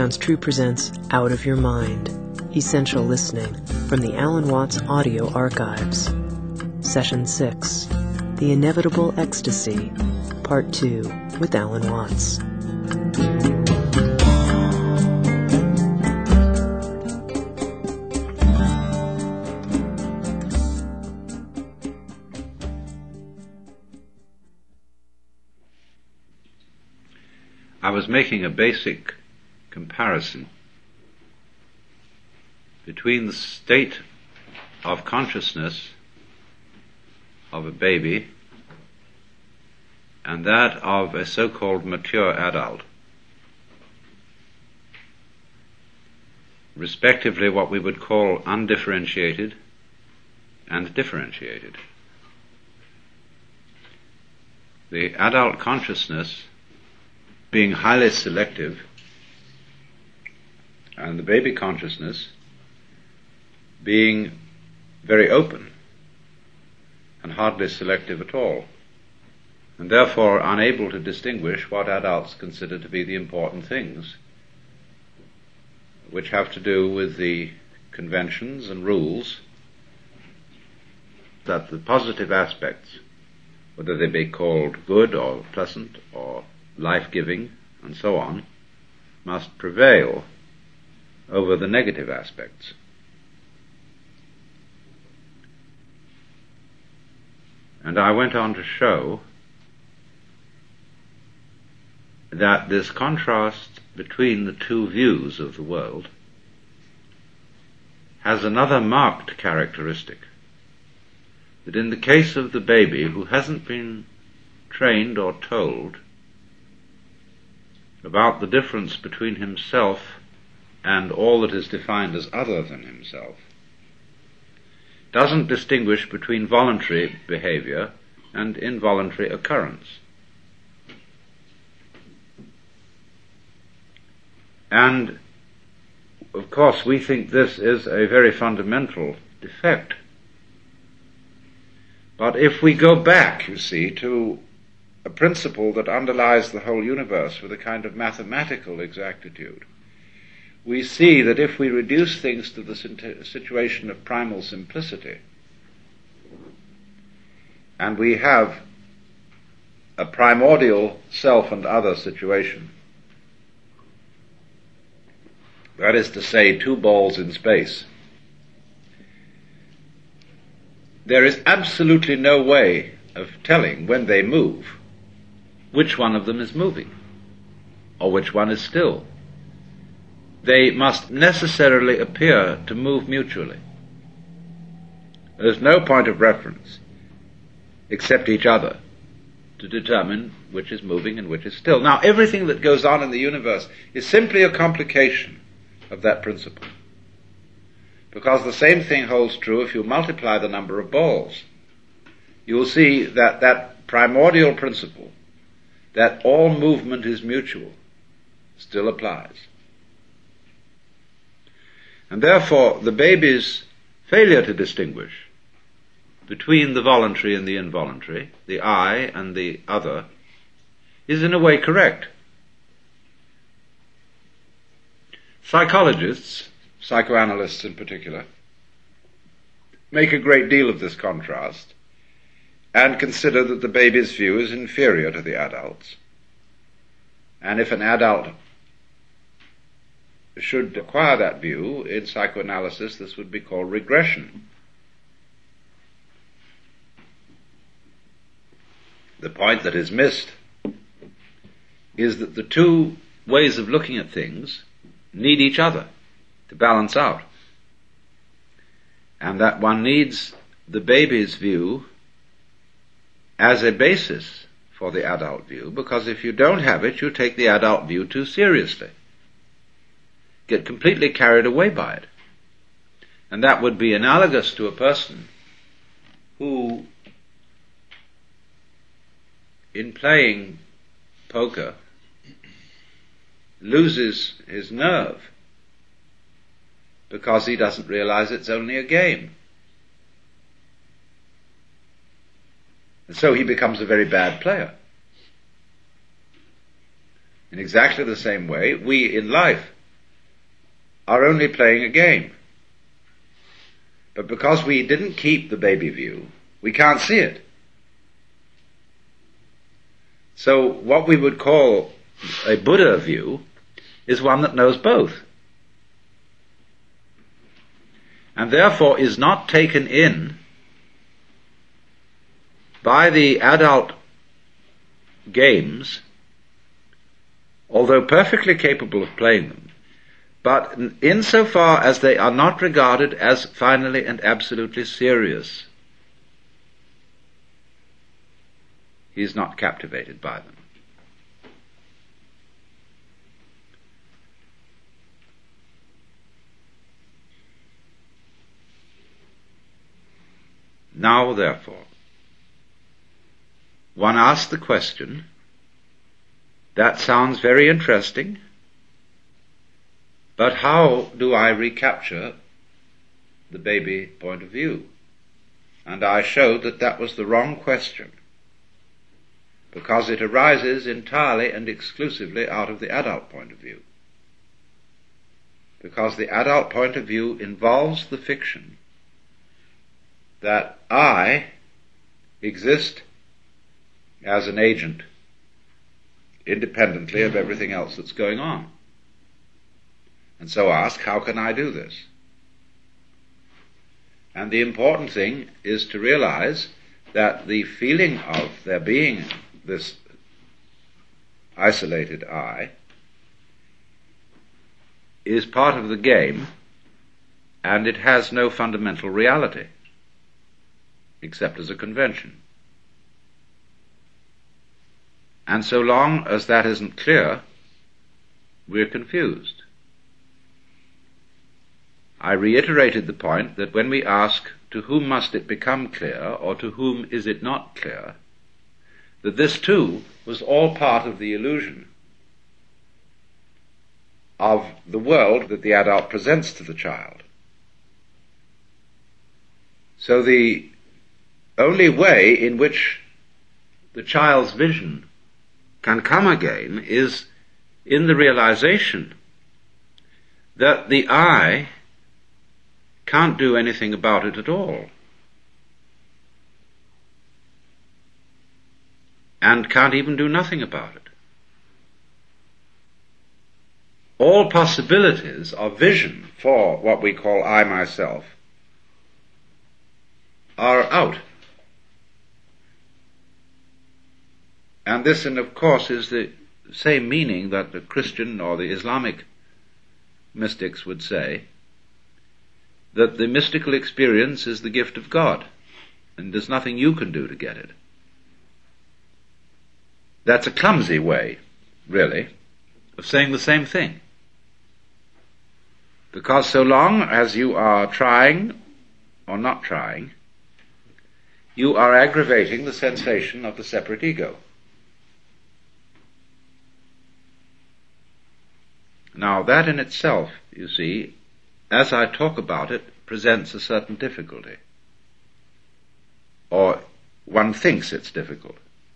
Sounds True presents Out of Your Mind, Essential Listening from the Alan Watts Audio Archives. Session 6, The Inevitable Ecstasy, Part 2, with Alan Watts. I was making a basic comparison between the state of consciousness of a baby and that of a so-called mature adult, respectively what we would call undifferentiated and differentiated. The adult consciousness being highly selective, and the baby consciousness being very open and hardly selective at all, and therefore unable to distinguish what adults consider to be the important things, which have to do with the conventions and rules that the positive aspects, whether they be called good or pleasant or life-giving and so on, must prevail over the negative aspects. And I went on to show that this contrast between the two views of the world has another marked characteristic, that in the case of the baby who hasn't been trained or told about the difference between himself and all that is defined as other than himself, doesn't distinguish between voluntary behavior and involuntary occurrence. And, of course, we think this is a very fundamental defect. But if we go back, you see, to a principle that underlies the whole universe with a kind of mathematical exactitude, we see that if we reduce things to the situation of primal simplicity, and we have a primordial self and other situation, that is to say, two balls in space, there is absolutely no way of telling when they move which one of them is moving, or which one is still. They must necessarily appear to move mutually. There is no point of reference except each other to determine which is moving and which is still. Now, everything that goes on in the universe is simply a complication of that principle, because the same thing holds true if you multiply the number of balls. You will see that that primordial principle, that all movement is mutual, still applies. And therefore, the baby's failure to distinguish between the voluntary and the involuntary, the I and the other, is in a way correct. Psychologists, psychoanalysts in particular, make a great deal of this contrast and consider that the baby's view is inferior to the adult's. And if an adult should acquire that view, in psychoanalysis this would be called regression. The point that is missed is that the two ways of looking at things need each other to balance out, and that one needs the baby's view as a basis for the adult view, because if you don't have it, you take the adult view too seriously, get completely carried away by it. And that would be analogous to a person who, in playing poker, loses his nerve because he doesn't realize it's only a game. And so he becomes a very bad player. In exactly the same way, we in life are only playing a game. But because we didn't keep the baby view, we can't see it. So what we would call a Buddha view is one that knows both, and therefore is not taken in by the adult games, although perfectly capable of playing them, but insofar as they are not regarded as finally and absolutely serious, he is not captivated by them. Now, therefore, one asks the question, that sounds very interesting, but how do I recapture the baby point of view? And I showed that that was the wrong question, because it arises entirely and exclusively out of the adult point of view. Because the adult point of view involves the fiction that I exist as an agent independently of everything else that's going on. And so ask, how can I do this? And the important thing is to realize that the feeling of there being this isolated I is part of the game, and it has no fundamental reality, except as a convention. And so long as that isn't clear, we're confused. I reiterated the point that when we ask, to whom must it become clear, or to whom is it not clear, that this too was all part of the illusion of the world that the adult presents to the child. So the only way in which the child's vision can come again is in the realization that the I can't do anything about it at all, and can't even do nothing about it. All possibilities of vision for what we call I myself are out. And this, and of course, is the same meaning that the Christian or the Islamic mystics would say, that the mystical experience is the gift of God, and there's nothing you can do to get it. That's a clumsy way, really, of saying the same thing. Because so long as you are trying or not trying, you are aggravating the sensation of the separate ego. Now that in itself, you see, as I talk about it, presents a certain difficulty. Or one thinks it's difficult.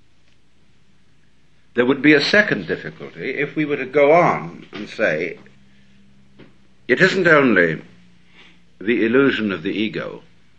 There would be a second difficulty if we were to go on and say, it isn't only the illusion of the ego,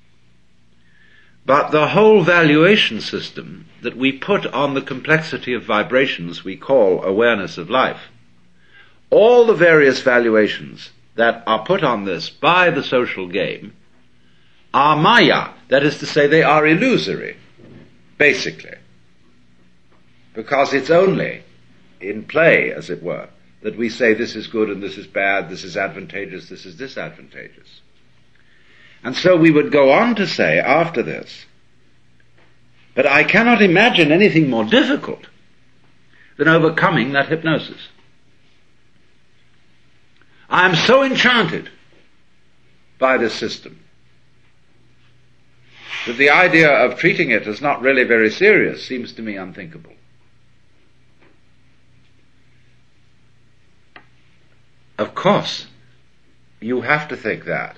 but the whole valuation system that we put on the complexity of vibrations we call awareness of life. All the various valuations that are put on this by the social game are maya, that is to say, they are illusory, basically. Because it's only in play, as it were, that we say this is good and this is bad, this is advantageous, this is disadvantageous. And so we would go on to say after this, but I cannot imagine anything more difficult than overcoming that hypnosis. I am so enchanted by this system that the idea of treating it as not really very serious seems to me unthinkable. Of course, you have to think that.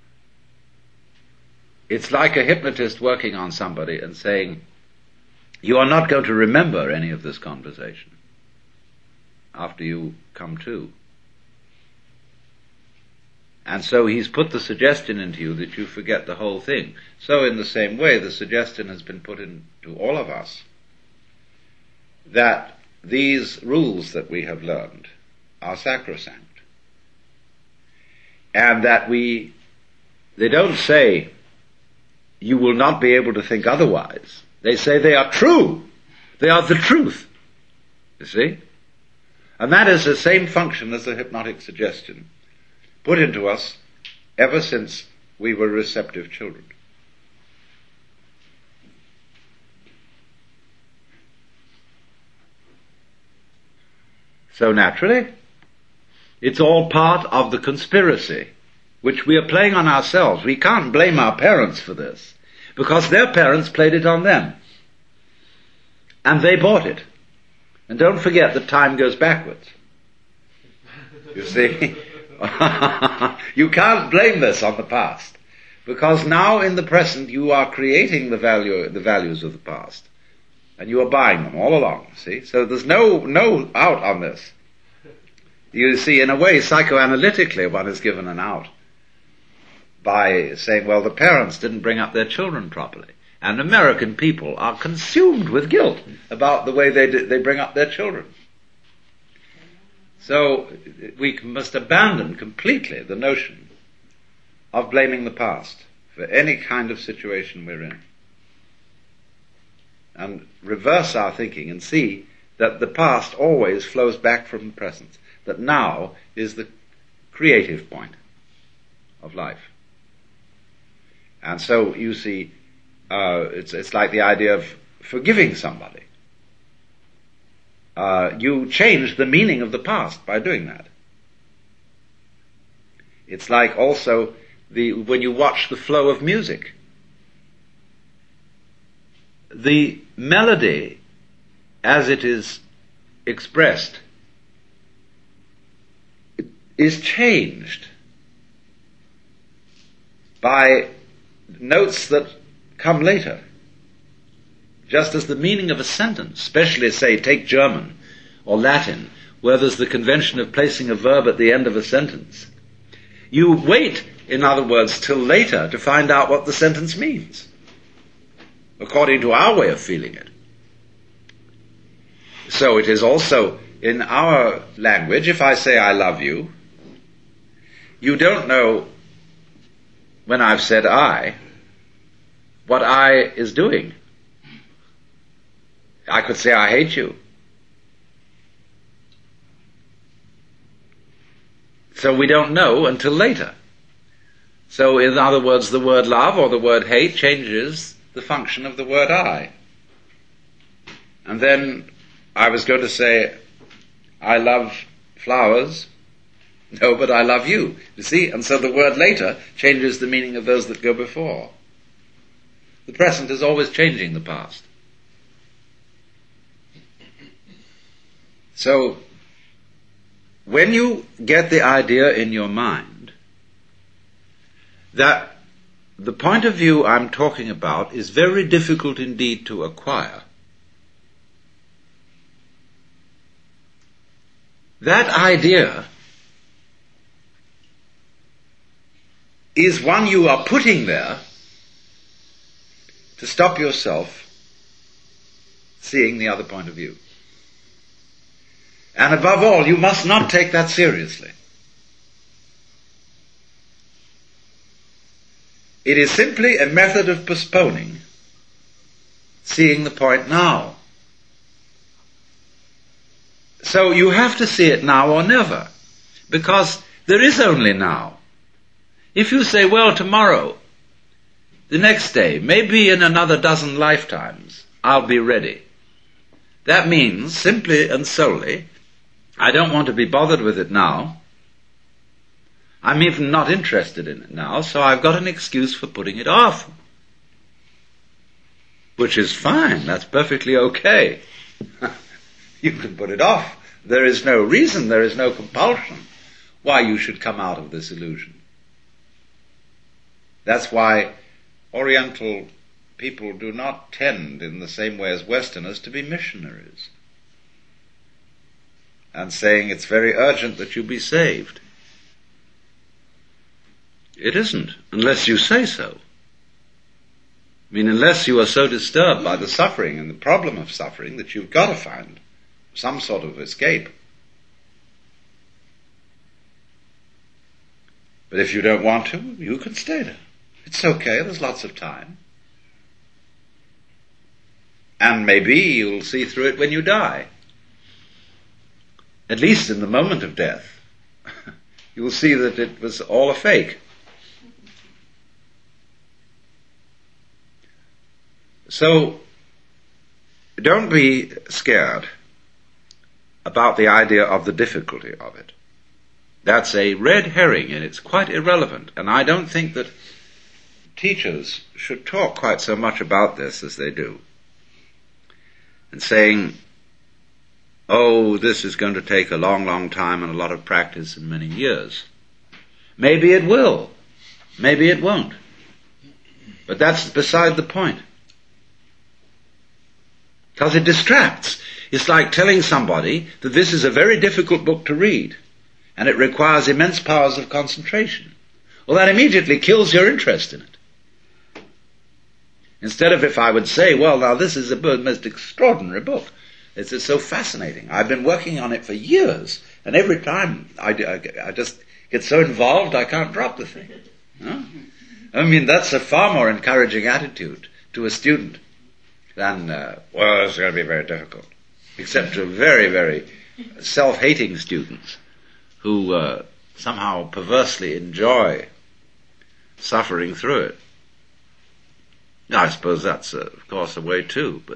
It's like a hypnotist working on somebody and saying, you are not going to remember any of this conversation after you come to. And so he's put the suggestion into you that you forget the whole thing. So in the same way, the suggestion has been put into all of us that these rules that we have learned are sacrosanct. And that they don't say, you will not be able to think otherwise. They say they are true. They are the truth. You see? And that is the same function as the hypnotic suggestion put into us ever since we were receptive children. So naturally, it's all part of the conspiracy which we are playing on ourselves. We can't blame our parents for this, because their parents played it on them. And they bought it. And don't forget that time goes backwards. You see? You can't blame this on the past, because now in the present you are creating the values of the past, and you are buying them all along. See, so there's no out on this. You see, in a way, psychoanalytically, one is given an out by saying, well, the parents didn't bring up their children properly, and American people are consumed with guilt about the way they bring up their children. So we must abandon completely the notion of blaming the past for any kind of situation we're in, and reverse our thinking and see that the past always flows back from the present, that now is the creative point of life. And so you see, it's like the idea of forgiving somebody. You change the meaning of the past by doing that. It's like also when you watch the flow of music. The melody, as it is expressed, is changed by notes that come later. Just as the meaning of a sentence, especially, say, take German or Latin, where there's the convention of placing a verb at the end of a sentence. You wait, in other words, till later to find out what the sentence means, according to our way of feeling it. So it is also in our language, if I say I love you, you don't know, when I've said I, what I is doing. I could say I hate you. So we don't know until later. So in other words, the word love or the word hate changes the function of the word I. And then I was going to say, I love flowers. No, but I love you. You see? And so the word later changes the meaning of those that go before. The present is always changing the past. So, when you get the idea in your mind that the point of view I'm talking about is very difficult indeed to acquire, that idea is one you are putting there to stop yourself seeing the other point of view. And above all, you must not take that seriously. It is simply a method of postponing seeing the point now. So you have to see it now or never, because there is only now. If you say, well, tomorrow, the next day, maybe in another dozen lifetimes, I'll be ready. That means, simply and solely, I don't want to be bothered with it now. I'm even not interested in it now, so I've got an excuse for putting it off. Which is fine, that's perfectly okay. You can put it off. There is no reason, there is no compulsion why you should come out of this illusion. That's why Oriental people do not tend, in the same way as Westerners, to be missionaries and saying it's very urgent that you be saved. it isn't, unless you say so. I mean, unless you are so disturbed by the suffering and the problem of suffering that you've got to find some sort of escape. But if you don't want to, you can stay there. It's okay, there's lots of time. And maybe you'll see through it when you die. At least in the moment of death, you will see that it was all a fake. So, don't be scared about the idea of the difficulty of it. That's a red herring, and it's quite irrelevant. And I don't think that teachers should talk quite so much about this as they do. And saying, oh, this is going to take a long, long time and a lot of practice and many years. Maybe it will. Maybe it won't. But that's beside the point. Because it distracts. It's like telling somebody that this is a very difficult book to read, and it requires immense powers of concentration. Well, that immediately kills your interest in it. Instead of if I would say, well, now this is a most extraordinary book. It's just so fascinating. I've been working on it for years, and every time I just get so involved I can't drop the thing. Huh? I mean, that's a far more encouraging attitude to a student than, well, it's going to be very difficult. Except to very, very self-hating students who somehow perversely enjoy suffering through it. Now, I suppose that's, of course, a way too, but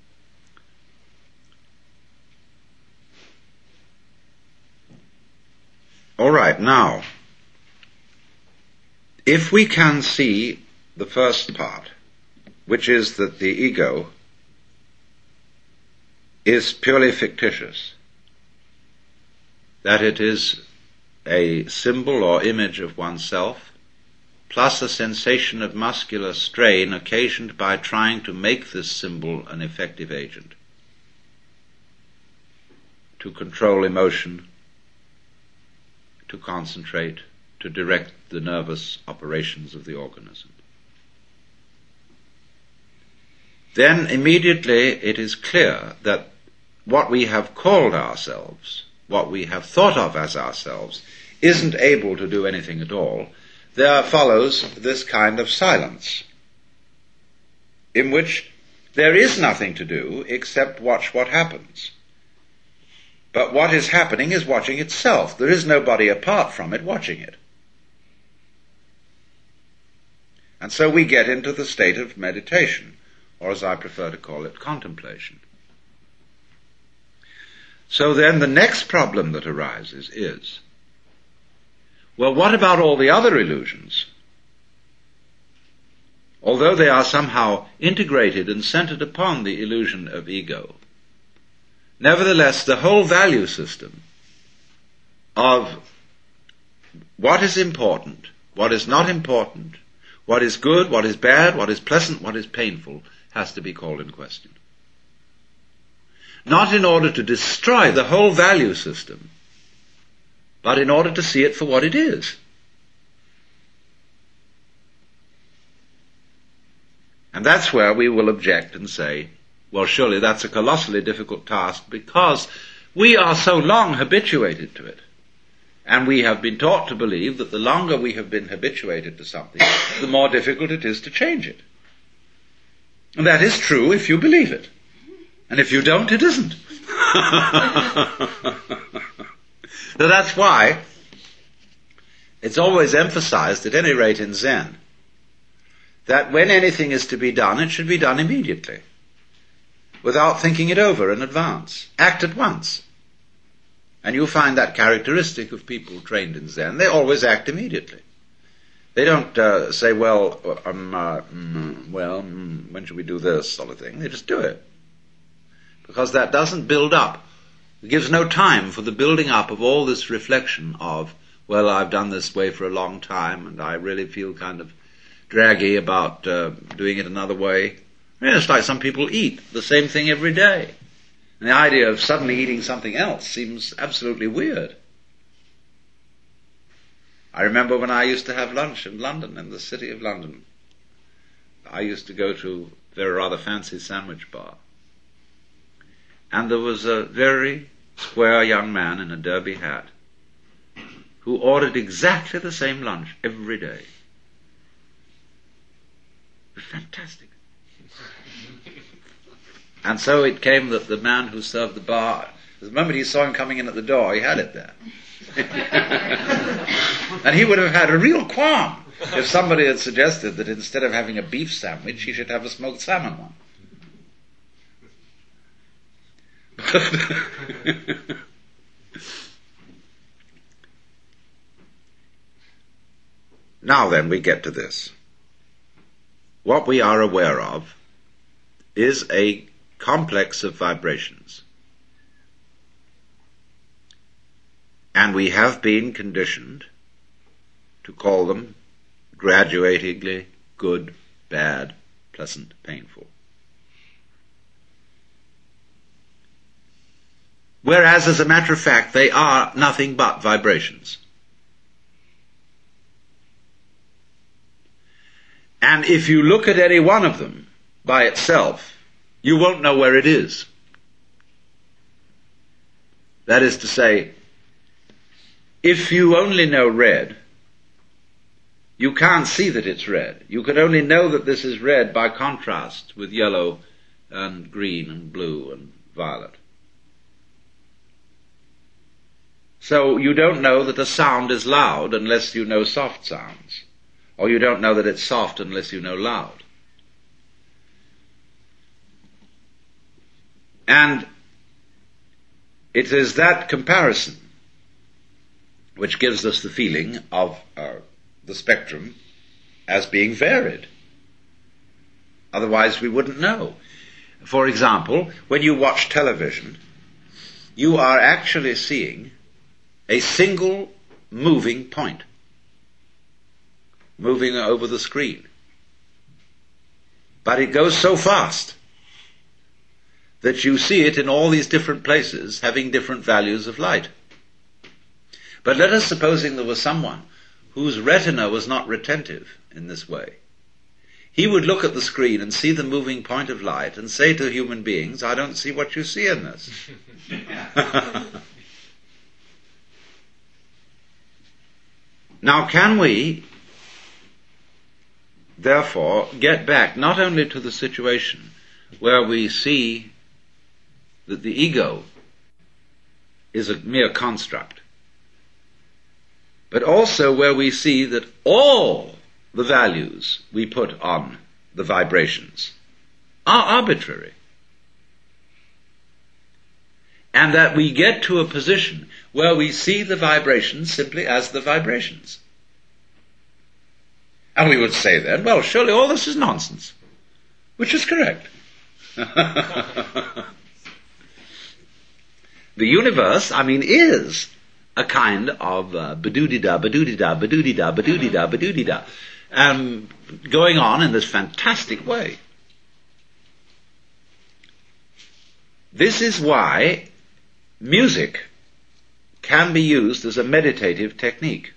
all right, now, if we can see the first part, which is that the ego is purely fictitious, that it is a symbol or image of oneself, plus a sensation of muscular strain occasioned by trying to make this symbol an effective agent, to control emotion, to concentrate, to direct the nervous operations of the organism. Then immediately it is clear that what we have called ourselves, what we have thought of as ourselves, isn't able to do anything at all. There follows this kind of silence, in which there is nothing to do except watch what happens. But what is happening is watching itself. There is nobody apart from it watching it. And so we get into the state of meditation, or as I prefer to call it, contemplation. So then the next problem that arises is, well, what about all the other illusions? Although they are somehow integrated and centered upon the illusion of ego, nevertheless, the whole value system of what is important, what is not important, what is good, what is bad, what is pleasant, what is painful, has to be called in question. Not in order to destroy the whole value system, but in order to see it for what it is. And that's where we will object and say, well, surely that's a colossally difficult task because we are so long habituated to it. And we have been taught to believe that the longer we have been habituated to something, the more difficult it is to change it. And that is true if you believe it. And if you don't, it isn't. So that's why it's always emphasized, at any rate in Zen, that when anything is to be done, it should be done immediately, without thinking it over in advance. Act at once. And you'll find that characteristic of people trained in Zen. They always act immediately. They don't say, well, when should we do this sort of thing? They just do it. Because that doesn't build up. It gives no time for the building up of all this reflection of, well, I've done this way for a long time and I really feel kind of draggy about doing it another way. I mean, it's like some people eat the same thing every day. And the idea of suddenly eating something else seems absolutely weird. I remember when I used to have lunch in London, in the city of London. I used to go to a very rather fancy sandwich bar. And there was a very square young man in a derby hat who ordered exactly the same lunch every day. It was fantastic. And so it came that the man who served the bar, the moment he saw him coming in at the door, he had it there. And he would have had a real qualm if somebody had suggested that instead of having a beef sandwich, he should have a smoked salmon one. Now then, we get to this. What we are aware of is a complex of vibrations. And we have been conditioned to call them graduatingly good, bad, pleasant, painful. Whereas, as a matter of fact, they are nothing but vibrations. And if you look at any one of them by itself, you won't know where it is. That is to say, if you only know red, you can't see that it's red. You can only know that this is red by contrast with yellow and green and blue and violet. So you don't know that a sound is loud unless you know soft sounds. Or you don't know that it's soft unless you know loud. And it is that comparison which gives us the feeling of the spectrum as being varied. Otherwise we wouldn't know. For example, when you watch television, you are actually seeing a single moving point moving over the screen. But it goes so fast that you see it in all these different places having different values of light. But let us supposing there was someone whose retina was not retentive in this way. He would look at the screen and see the moving point of light and say to human beings, I don't see what you see in this. Now, can we, therefore, get back not only to the situation where we see that the ego is a mere construct, but also where we see that all the values we put on the vibrations are arbitrary, and that we get to a position where we see the vibrations simply as the vibrations. And we would say then, well, surely all this is nonsense, which is correct. The universe, is a kind of ba-doo-dee-da, ba-doo-dee-da, ba-doo-dee-da, ba-doo-dee-da, ba-doo-dee-da, going on in this fantastic way. This is why music can be used as a meditative technique.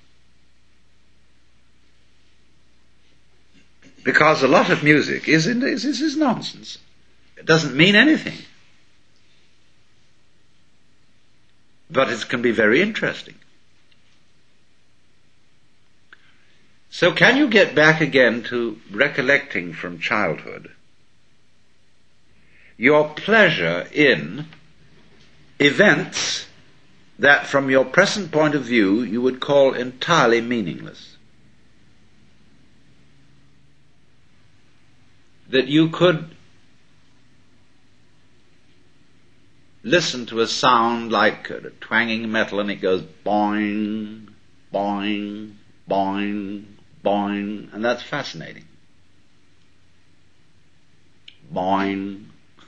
Because a lot of music is nonsense. It doesn't mean anything. But it can be very interesting. So can you get back again to recollecting from childhood your pleasure in events that from your present point of view you would call entirely meaningless? That you could listen to a sound like a twanging metal and it goes boing, boing, boing, boing, and that's fascinating. Boing.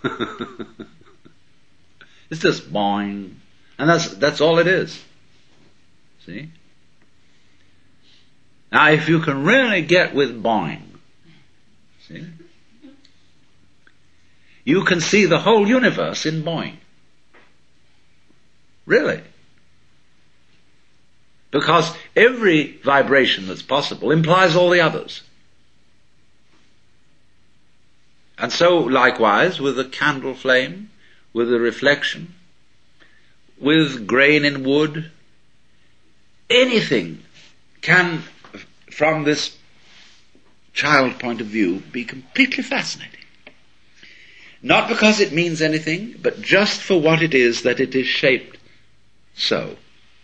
It's just boing. And that's all it is. See? Now if you can really get with boing, see? You can see the whole universe in boing. Really. Because every vibration that's possible implies all the others. And so, likewise, with a candle flame, with a reflection, with grain in wood, anything can, from this child point of view, be completely fascinating. Not because it means anything, but just for what it is that it is shaped so.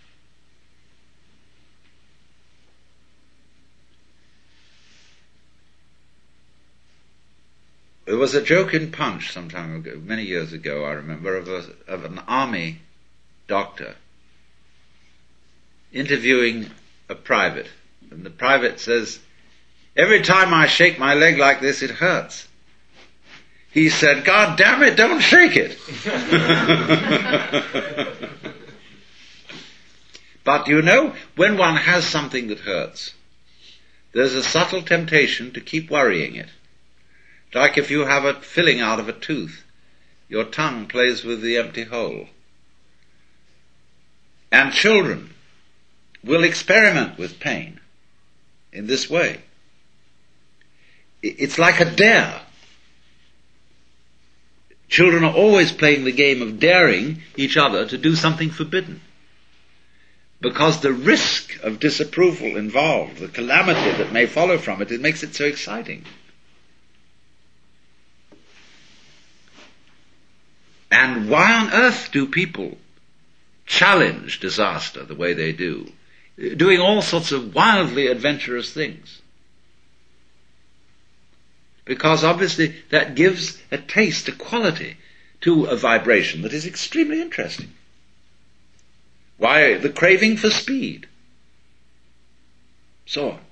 There was a joke in Punch some time ago, many years ago, I remember, of an army doctor interviewing a private. And the private says, "Every time I shake my leg like this, it hurts." He said, "God damn it, don't shake it." But you know, when one has something that hurts, there's a subtle temptation to keep worrying it. Like if you have a filling out of a tooth, your tongue plays with the empty hole. And children will experiment with pain in this way. It's like a dare. Children are always playing the game of daring each other to do something forbidden. Because the risk of disapproval involved, the calamity that may follow from it, it makes it so exciting. And why on earth do people challenge disaster the way they do, doing all sorts of wildly adventurous things? Because obviously that gives a taste, a quality to a vibration that is extremely interesting. Why, the craving for speed. So on.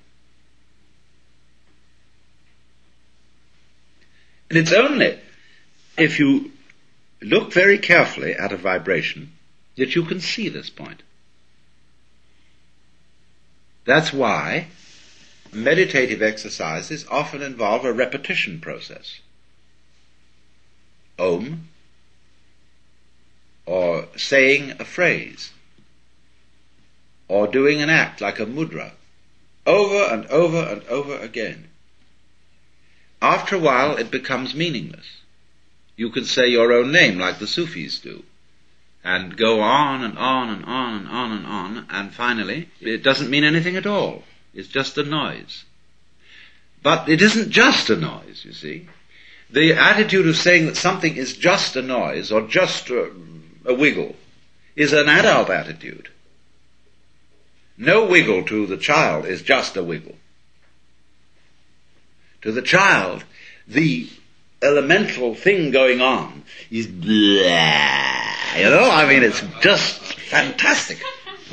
And it's only if you look very carefully at a vibration that you can see this point. That's why meditative exercises often involve a repetition process. Om, or saying a phrase, or doing an act like a mudra, over and over and over again. After a while it becomes meaningless. You can say your own name like the Sufis do, and go on and on and on and on and on, and finally it doesn't mean anything at all. It's just a noise. But it isn't just a noise, you see. The attitude of saying that something is just a noise or just a wiggle is an adult attitude. No wiggle to the child is just a wiggle. To the child, the elemental thing going on is blah, you know, I mean, it's just fantastic.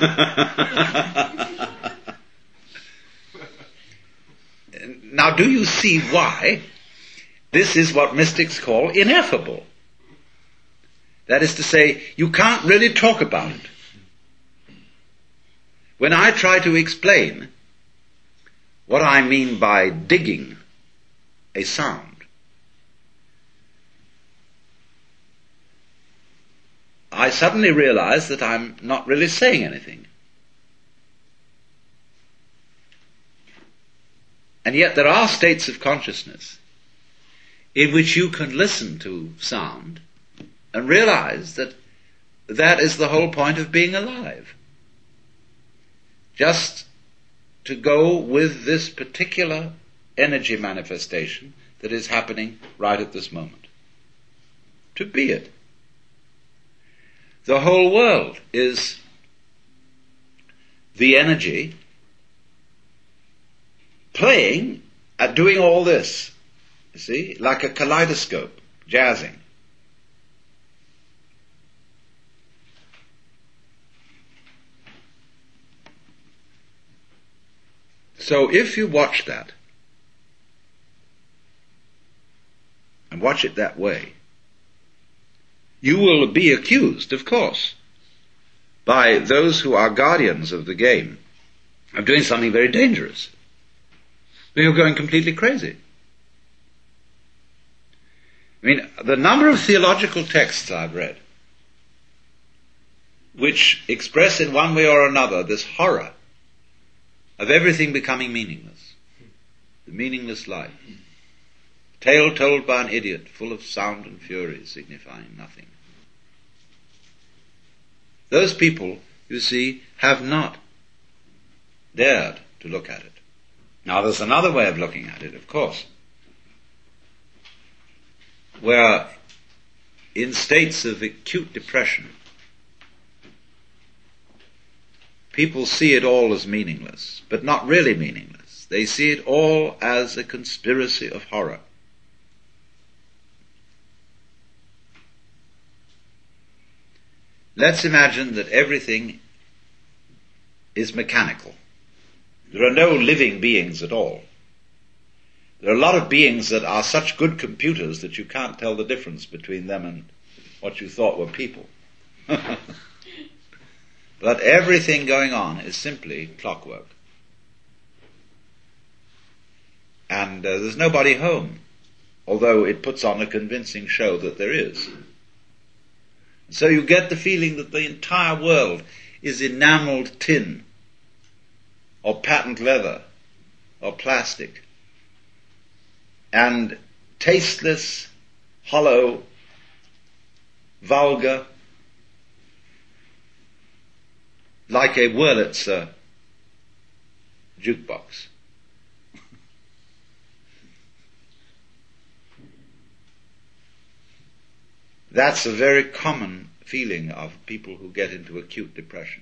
Now, do you see why this is what mystics call ineffable? That is to say, you can't really talk about it. When I try to explain what I mean by digging a sound, I suddenly realize that I'm not really saying anything. And yet there are states of consciousness in which you can listen to sound and realize that that is the whole point of being alive. Just to go with this particular energy manifestation that is happening right at this moment. To be it. The whole world is the energy playing at doing all this, you see, like a kaleidoscope, jazzing. So if you watch that, and watch it that way, you will be accused, of course, by those who are guardians of the game of doing something very dangerous. You're going completely crazy. I mean, the number of theological texts I've read which express in one way or another this horror of everything becoming meaningless. The meaningless life. Tale told by an idiot, full of sound and fury, signifying nothing. Those people, you see, have not dared to look at it. Now there's another way of looking at it, of course, where in states of acute depression, people see it all as meaningless, but not really meaningless. They see it all as a conspiracy of horror. Let's imagine that everything is mechanical. There are no living beings at all. There are a lot of beings that are such good computers that you can't tell the difference between them and what you thought were people. But everything going on is simply clockwork. And there's nobody home, although it puts on a convincing show that there is. So you get the feeling that the entire world is enameled tin, or patent leather, or plastic, and tasteless, hollow, vulgar, like a Wurlitzer jukebox. That's a very common feeling of people who get into acute depression.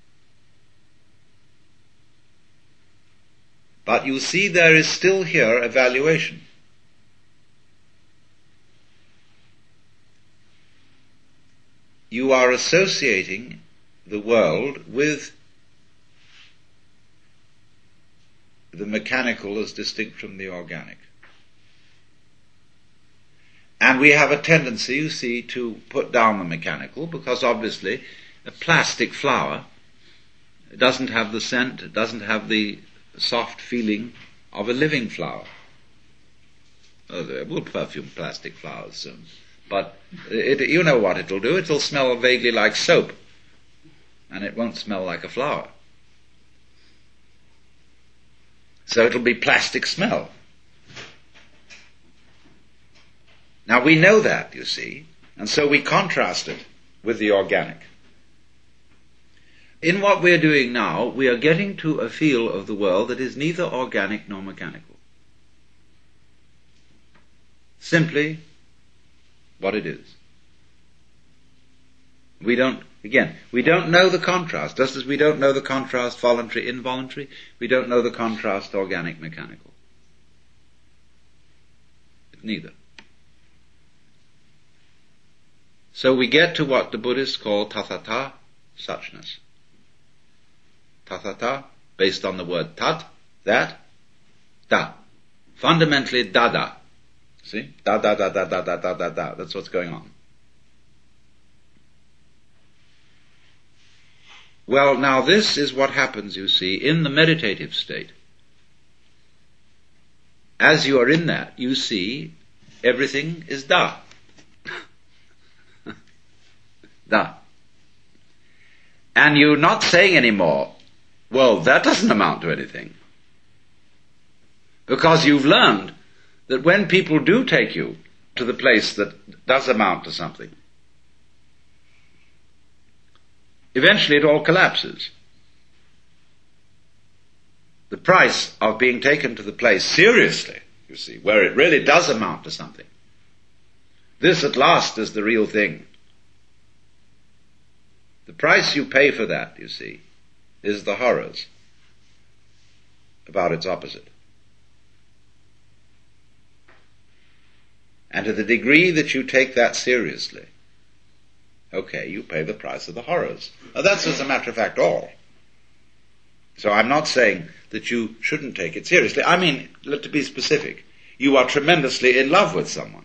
But you see, there is still here a valuation. You are associating the world with the mechanical as distinct from the organic. And we have a tendency, you see, to put down the mechanical, because obviously a plastic flower doesn't have the scent, it doesn't have the soft feeling of a living flower. Oh, we'll perfume plastic flowers soon. But you know what it'll do. It'll smell vaguely like soap, and it won't smell like a flower. So it'll be plastic smell. Now we know that, you see, and so we contrast it with the organic. In what we're doing now, we are getting to a feel of the world that is neither organic nor mechanical. Simply what it is. We don't know the contrast, just as we don't know the contrast voluntary, involuntary, we don't know the contrast organic, mechanical. Neither. So we get to what the Buddhists call tathata, suchness. Tathata, based on the word tat, that, da. Fundamentally, da. See? Da. That's what's going on. Well, now this is what happens, you see, in the meditative state. As you are in that, you see everything is da. Da. And you're not saying anymore, well, that doesn't amount to anything. Because you've learned that when people do take you to the place that does amount to something, eventually it all collapses. The price of being taken to the place seriously, you see, where it really does amount to something, this at last is the real thing. The price you pay for that, you see, is the horrors about its opposite. And to the degree that you take that seriously, okay, you pay the price of the horrors. Now that's, as a matter of fact, all. So I'm not saying that you shouldn't take it seriously. I mean, to be specific, you are tremendously in love with someone.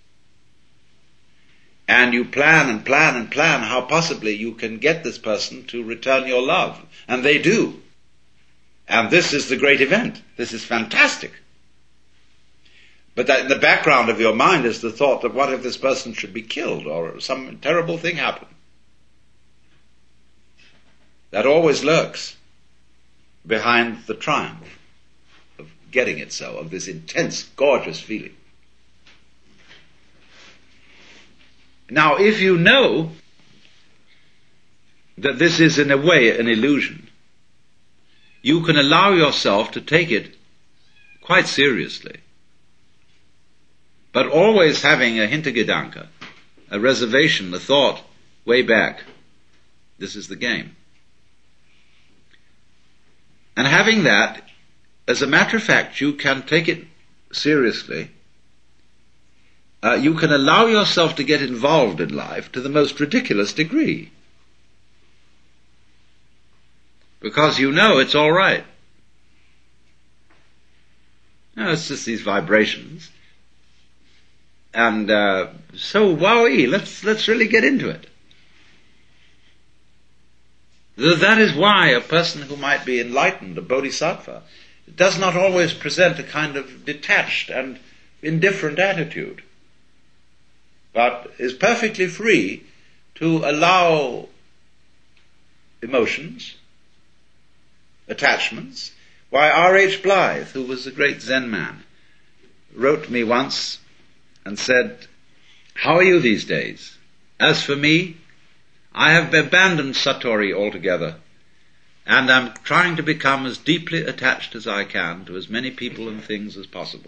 And you plan how possibly you can get this person to return your love. And they do. And this is the great event. This is fantastic. But that in the background of your mind is the thought that what if this person should be killed or some terrible thing happen? That always lurks. behind the triumph of getting it so, of this intense, gorgeous feeling. Now, if you know that this is in a way an illusion, you can allow yourself to take it quite seriously, but always having a Hintergedanke, a reservation, a thought way back. This is the game. And having that, as a matter of fact, you can take it seriously. You can allow yourself to get involved in life to the most ridiculous degree, because you know it's all right. No, it's just these vibrations. And so, wowee, let's really get into it. That is why a person who might be enlightened, a bodhisattva, does not always present a kind of detached and indifferent attitude, but is perfectly free to allow emotions, attachments. Why, R.H. Blythe, who was a great Zen man, wrote me once and said, "How are you these days? As for me, I have abandoned Satori altogether, and am trying to become as deeply attached as I can to as many people and things as possible."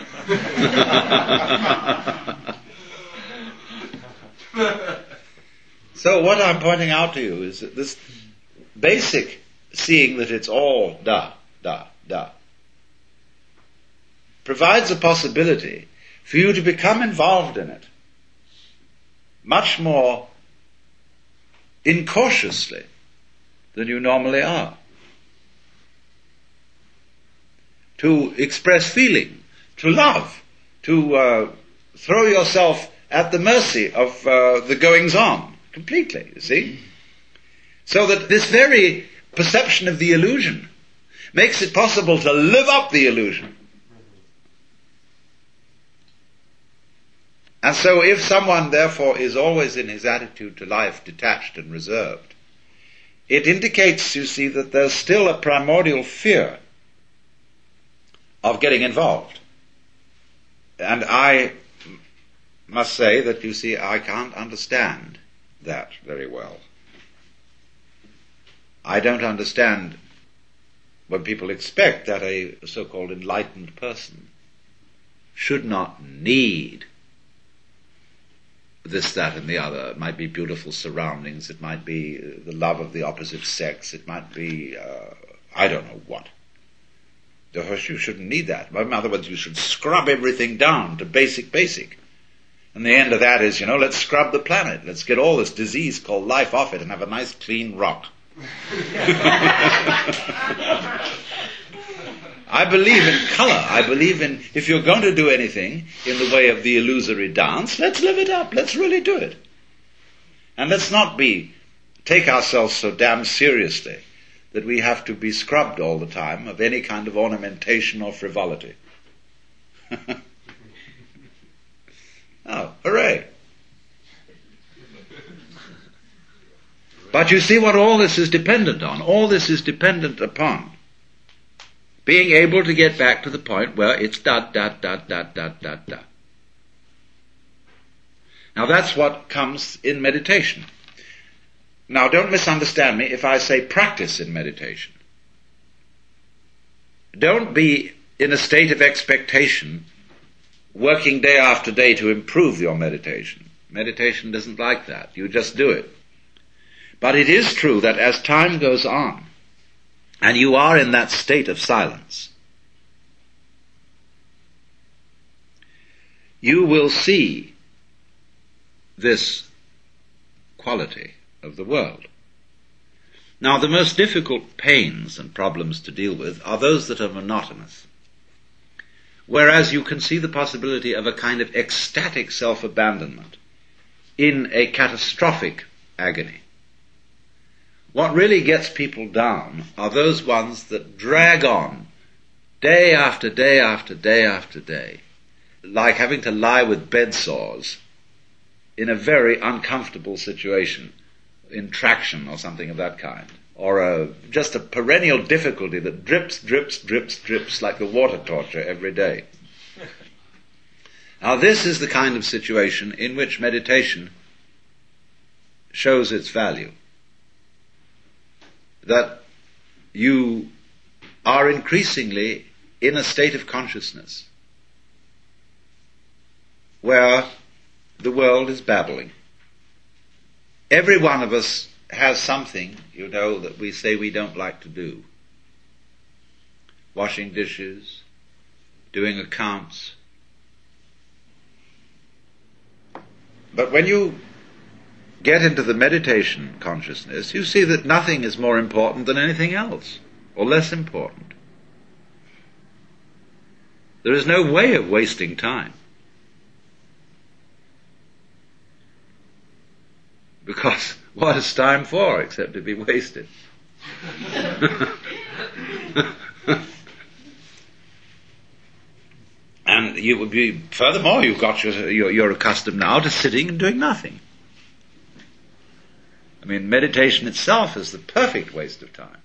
So what I'm pointing out to you is that this basic seeing that it's all da, da, da, provides a possibility for you to become involved in it much more incautiously than you normally are. To express feeling, to love, to throw yourself at the mercy of the goings-on completely, you see? So that this very perception of the illusion makes it possible to live up the illusion. And so if someone, therefore, is always in his attitude to life detached and reserved, it indicates, you see, that there's still a primordial fear of getting involved. And I must say that, you see, I can't understand that very well. I don't understand when people expect that a so-called enlightened person should not need this, that, and the other. It might be beautiful surroundings, it might be the love of the opposite sex, it might be, I don't know what. Of course, you shouldn't need that. In other words, you should scrub everything down to basic. And the end of that is, let's scrub the planet. Let's get all this disease called life off it and have a nice clean rock. I believe in color. I believe in, if you're going to do anything in the way of the illusory dance, let's live it up. Let's really do it. And let's not take ourselves so damn seriously that we have to be scrubbed all the time of any kind of ornamentation or frivolity. Oh, hooray. But you see what all this is dependent on. All this is dependent upon being able to get back to the point where it's da, da, da, da, da, da, da. Now that's what comes in meditation. Now don't misunderstand me if I say practice in meditation. Don't be in a state of expectation, working day after day to improve your meditation. Meditation doesn't like that. You just do it. But it is true that as time goes on, and you are in that state of silence, you will see this quality of the world. Now, the most difficult pains and problems to deal with are those that are monotonous, whereas you can see the possibility of a kind of ecstatic self-abandonment in a catastrophic agony. What really gets people down are those ones that drag on day after day after day after day, like having to lie with bed sores in a very uncomfortable situation, in traction or something of that kind. or just a perennial difficulty that drips like the water torture every day. Now this is the kind of situation in which meditation shows its value. That you are increasingly in a state of consciousness where the world is babbling. Every one of us has something, that we say we don't like to do. Washing dishes, doing accounts. But when you get into the meditation consciousness, you see that nothing is more important than anything else, or less important. There is no way of wasting time. Because what is time for except to be wasted? And you would be, furthermore, you're accustomed now to sitting and doing nothing. I mean, meditation itself is the perfect waste of time.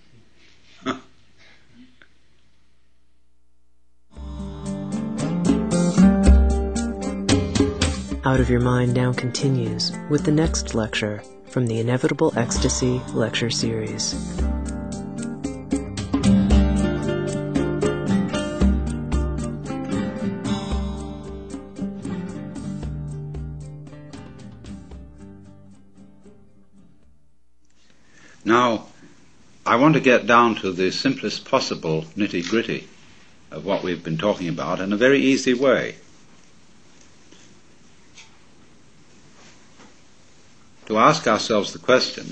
Out of Your Mind now continues with the next lecture from the Inevitable Ecstasy lecture series. Now, I want to get down to the simplest possible nitty-gritty of what we've been talking about in a very easy way. To ask ourselves the question,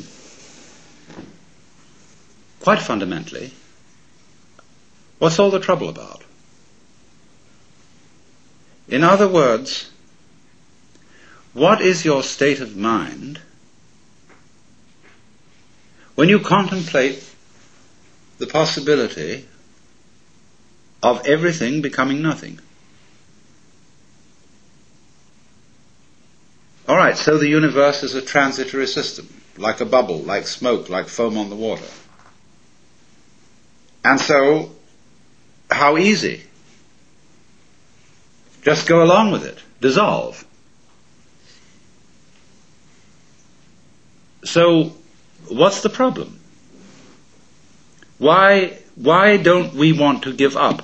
quite fundamentally, what's all the trouble about? In other words, what is your state of mind when you contemplate the possibility of everything becoming nothing? All right, so the universe is a transitory system, like a bubble, like smoke, like foam on the water. And so, how easy? Just go along with it. Dissolve. So, what's the problem? Why don't we want to give up?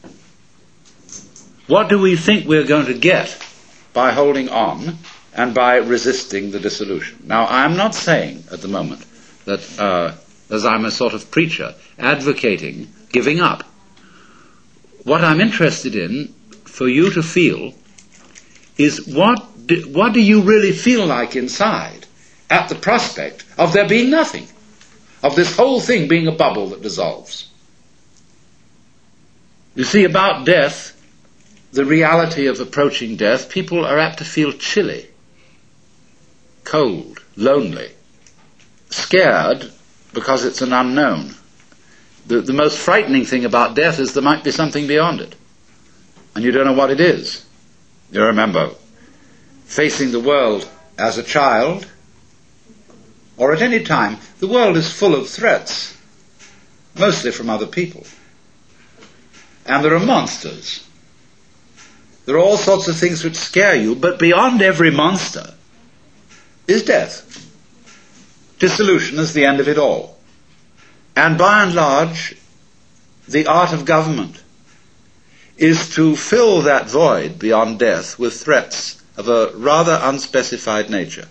What do we think we're going to get by holding on and by resisting the dissolution? Now, I'm not saying at the moment that, as I'm a sort of preacher, advocating giving up. What I'm interested in, for you to feel, is what do you really feel like inside at the prospect of there being nothing, of this whole thing being a bubble that dissolves? You see, about death, the reality of approaching death, people are apt to feel chilly, cold, lonely, scared because it's an unknown. The most frightening thing about death is there might be something beyond it, and you don't know what it is. You remember facing the world as a child, or at any time, the world is full of threats, mostly from other people. And there are monsters. There are all sorts of things which scare you, but beyond every monster is death. Dissolution is the end of it all. And by and large, the art of government is to fill that void beyond death with threats of a rather unspecified nature,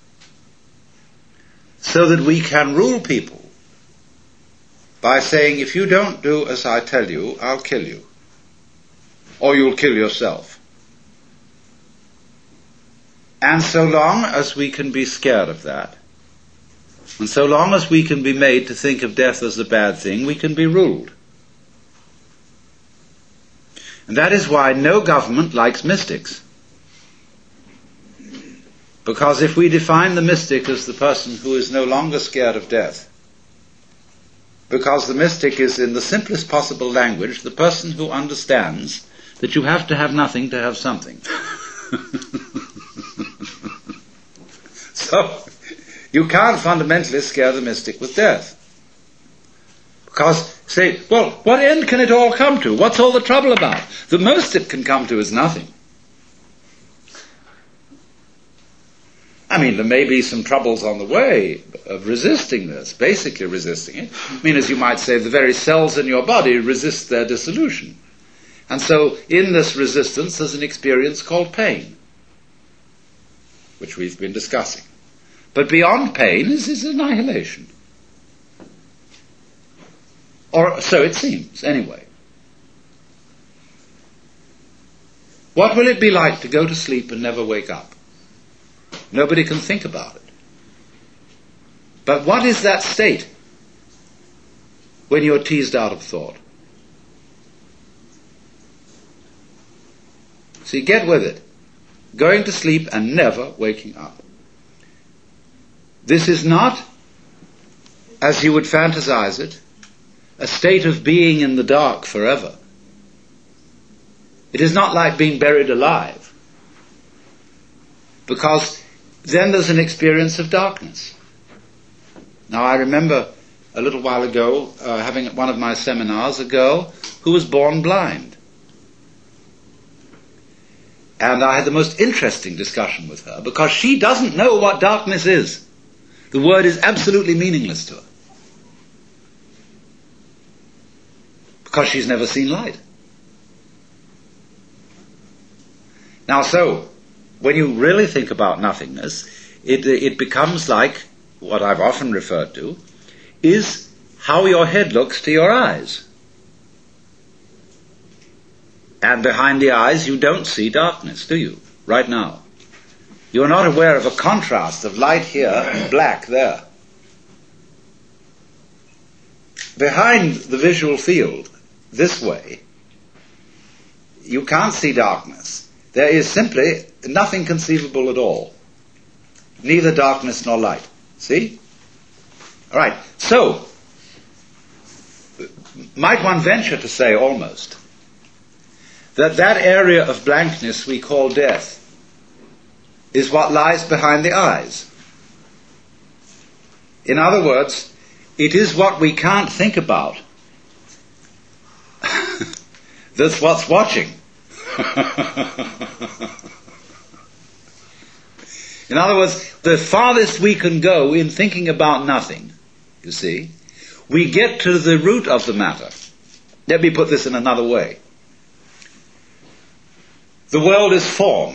so that we can rule people by saying, if you don't do as I tell you, I'll kill you, or you'll kill yourself. And so long as we can be scared of that, and so long as we can be made to think of death as a bad thing, we can be ruled. And that is why no government likes mystics. Because if we define the mystic as the person who is no longer scared of death, because the mystic is, in the simplest possible language, the person who understands that you have to have nothing to have something. So, you can't fundamentally scare the mystic with death. Because, say, well, what end can it all come to? What's all the trouble about? The most it can come to is nothing. I mean, there may be some troubles on the way of resisting this, basically resisting it. I mean, as you might say, the very cells in your body resist their dissolution. And so, in this resistance, there's an experience called pain, which we've been discussing. But beyond pain is annihilation. Or so it seems, anyway. What will it be like to go to sleep and never wake up? Nobody can think about it. But what is that state when you're teased out of thought? See, get with it. Going to sleep and never waking up. This is not, as you would fantasize it, a state of being in the dark forever. It is not like being buried alive, because then there's an experience of darkness. Now, I remember a little while ago having at one of my seminars a girl who was born blind. And I had the most interesting discussion with her, because she doesn't know what darkness is. The word is absolutely meaningless to her, because she's never seen light. Now, so, when you really think about nothingness, it becomes like what I've often referred to, is how your head looks to your eyes. And behind the eyes you don't see darkness, do you? Right now. You're not aware of a contrast of light here and black there. Behind the visual field, this way, you can't see darkness. There is simply nothing conceivable at all. Neither darkness nor light. See? All right. So, might one venture to say almost that area of blankness we call death is what lies behind the eyes. In other words, it is what we can't think about that's what's watching. In other words, the farthest we can go in thinking about nothing, you see, we get to the root of the matter. Let me put this in another way. The world is form.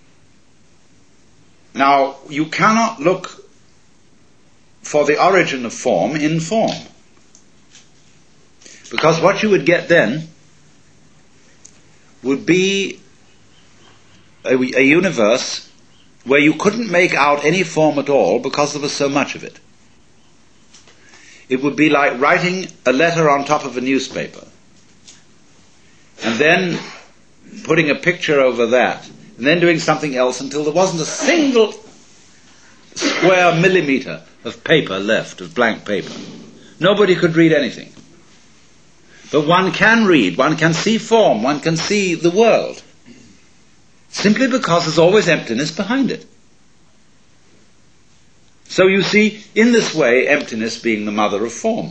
Now, you cannot look for the origin of form in form, because what you would get then would be a universe where you couldn't make out any form at all because there was so much of it. It would be like writing a letter on top of a newspaper and then putting a picture over that and then doing something else until there wasn't a single square millimeter of paper left, of blank paper. Nobody could read anything. But one can read, one can see form, one can see the world, simply because there's always emptiness behind it. So you see, in this way, emptiness being the mother of form.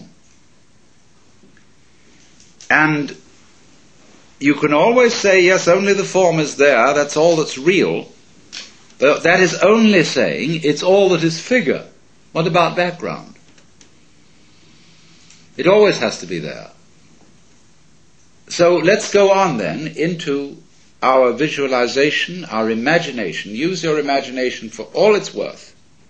And you can always say, yes, only the form is there, that's all that's real. But that is only saying it's all that is figure. What about background? It always has to be there. So let's go on then into our visualization, our imagination. Use your imagination for all it's worth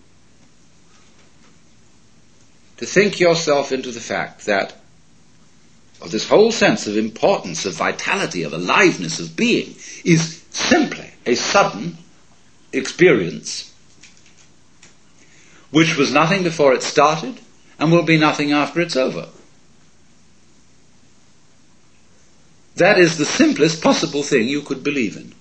to think yourself into the fact that of this whole sense of importance, of vitality, of aliveness, of being, is simply a sudden experience which was nothing before it started and will be nothing after it's over. That is the simplest possible thing you could believe in.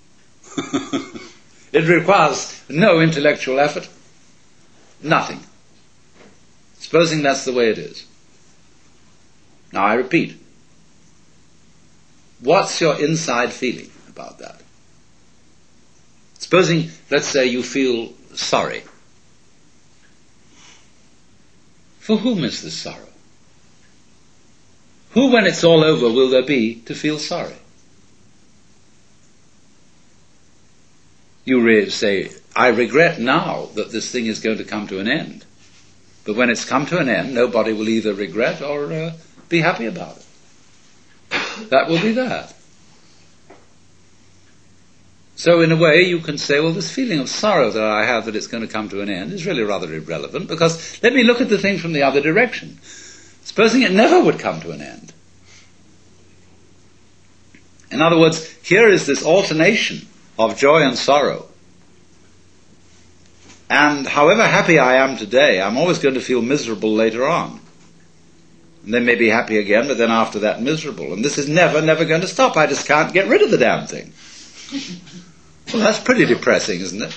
It requires no intellectual effort, nothing. Supposing that's the way it is. Now I repeat, what's your inside feeling about that? Supposing, let's say, you feel sorry. For whom is this sorrow? who, when it's all over, will there be to feel sorry? You say, I regret now that this thing is going to come to an end. But when it's come to an end, nobody will either regret or be happy about it. That will be that. So in a way you can say, well, this feeling of sorrow that I have that it's going to come to an end is really rather irrelevant, because let me look at the thing from the other direction. Supposing it never would come to an end. In other words, here is this alternation of joy and sorrow. And however happy I am today, I'm always going to feel miserable later on. And then maybe happy again, but then after that miserable. And this is never going to stop. I just can't get rid of the damn thing. Well, that's pretty depressing, isn't it?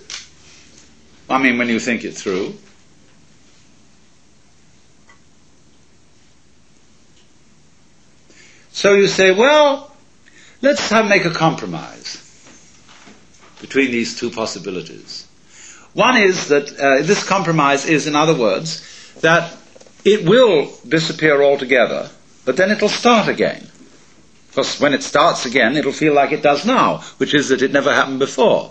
I mean, when you think it through. So you say, well, let's make a compromise between these two possibilities. One is that this compromise is, in other words, that it will disappear altogether, but then it'll start again. Because when it starts again, it'll feel like it does now, which is that it never happened before.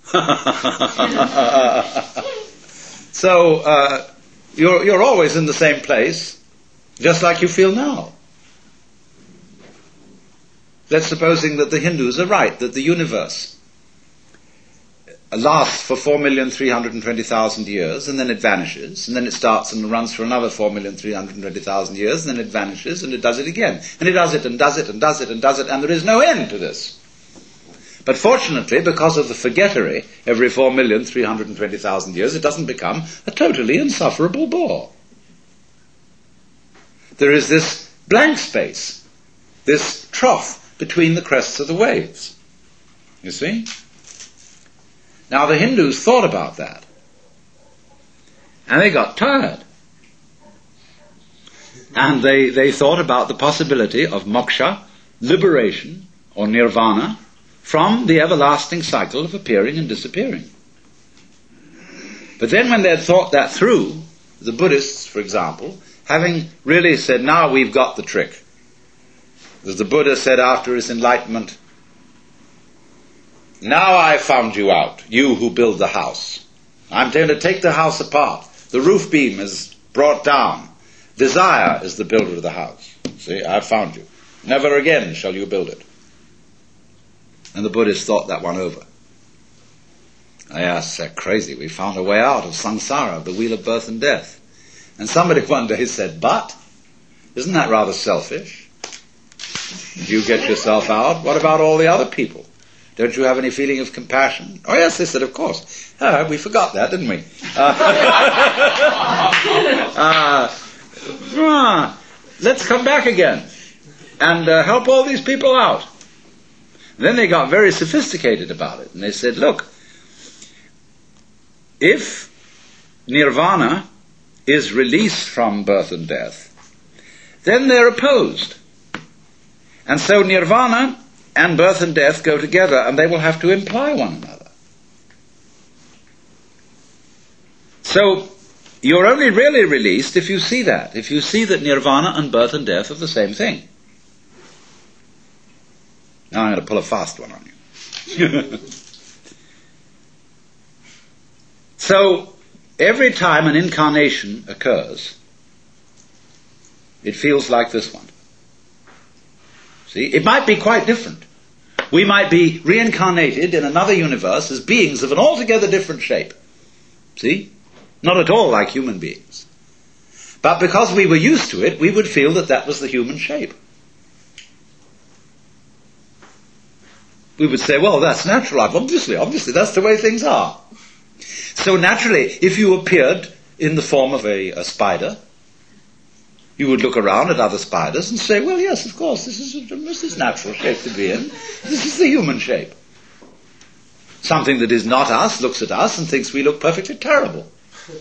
So you're always in the same place, just like you feel now. Let's supposing that the Hindus are right, that the universe lasts for 4,320,000 years, and then it vanishes, and then it starts and runs for another 4,320,000 years, and then it vanishes, and it does it again. And it does it, and does it, and does it, and does it, and there is no end to this. But fortunately, because of the forgettery, every 4,320,000 years, it doesn't become a totally insufferable bore. There is this blank space, this trough between the crests of the waves. You see? Now the Hindus thought about that. And they got tired. And they thought about the possibility of moksha, liberation, or nirvana, from the everlasting cycle of appearing and disappearing. But then when they had thought that through, the Buddhists, for example, having really said, now we've got the trick. As the Buddha said after his enlightenment, now I've found you out, you who build the house. I'm going to take the house apart. The roof beam is brought down. Desire is the builder of the house. See, I've found you. Never again shall you build it. And the Buddhists thought that one over. They asked, they're crazy. We found a way out of samsara, of the wheel of birth and death. And somebody one day said, but, isn't that rather selfish? You get yourself out. What about all the other people? Don't you have any feeling of compassion? Oh yes, they said, of course. We forgot that, didn't we? Let's come back again and help all these people out. And then they got very sophisticated about it. And they said, look, if nirvana is released from birth and death, then they're opposed. And so nirvana and birth and death go together, and they will have to imply one another. So you're only really released if you see that, if you see that nirvana and birth and death are the same thing. Now I'm going to pull a fast one on you. So every time an incarnation occurs, it feels like this one. See, it might be quite different. We might be reincarnated in another universe as beings of an altogether different shape. See? Not at all like human beings. But because we were used to it, we would feel that that was the human shape. We would say, well, that's natural. Obviously, that's the way things are. So naturally, if you appeared in the form of a spider, you would look around at other spiders and say, well, yes, of course, this is natural shape to be in. This is the human shape. Something that is not us looks at us and thinks we look perfectly terrible.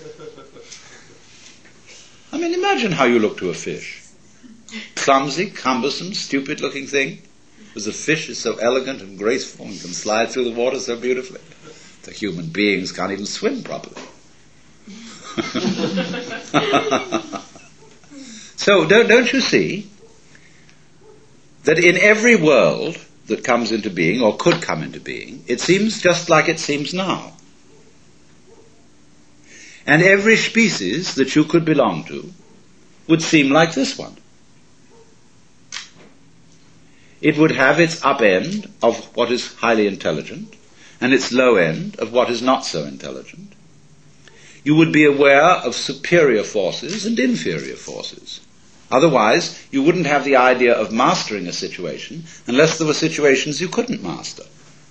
I mean, imagine how you look to a fish. Clumsy, cumbersome, stupid-looking thing. Because a fish is so elegant and graceful and can slide through the water so beautifully. The human beings can't even swim properly. So don't you see that in every world that comes into being, or could come into being, it seems just like it seems now. And every species that you could belong to would seem like this one. It would have its up end of what is highly intelligent and its low end of what is not so intelligent. You would be aware of superior forces and inferior forces. Otherwise, you wouldn't have the idea of mastering a situation unless there were situations you couldn't master.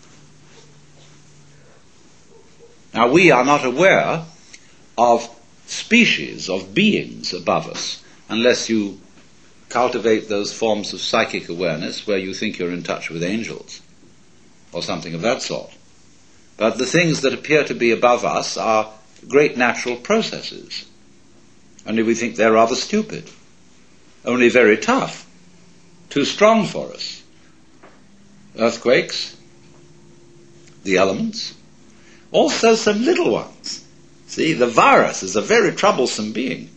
Now, we are not aware of species, of beings above us, unless you cultivate those forms of psychic awareness where you think you're in touch with angels, or something of that sort. But the things that appear to be above us are great natural processes. Only we think they're rather stupid, only very tough, too strong for us. Earthquakes, the elements, also some little ones. See, the virus is a very troublesome being.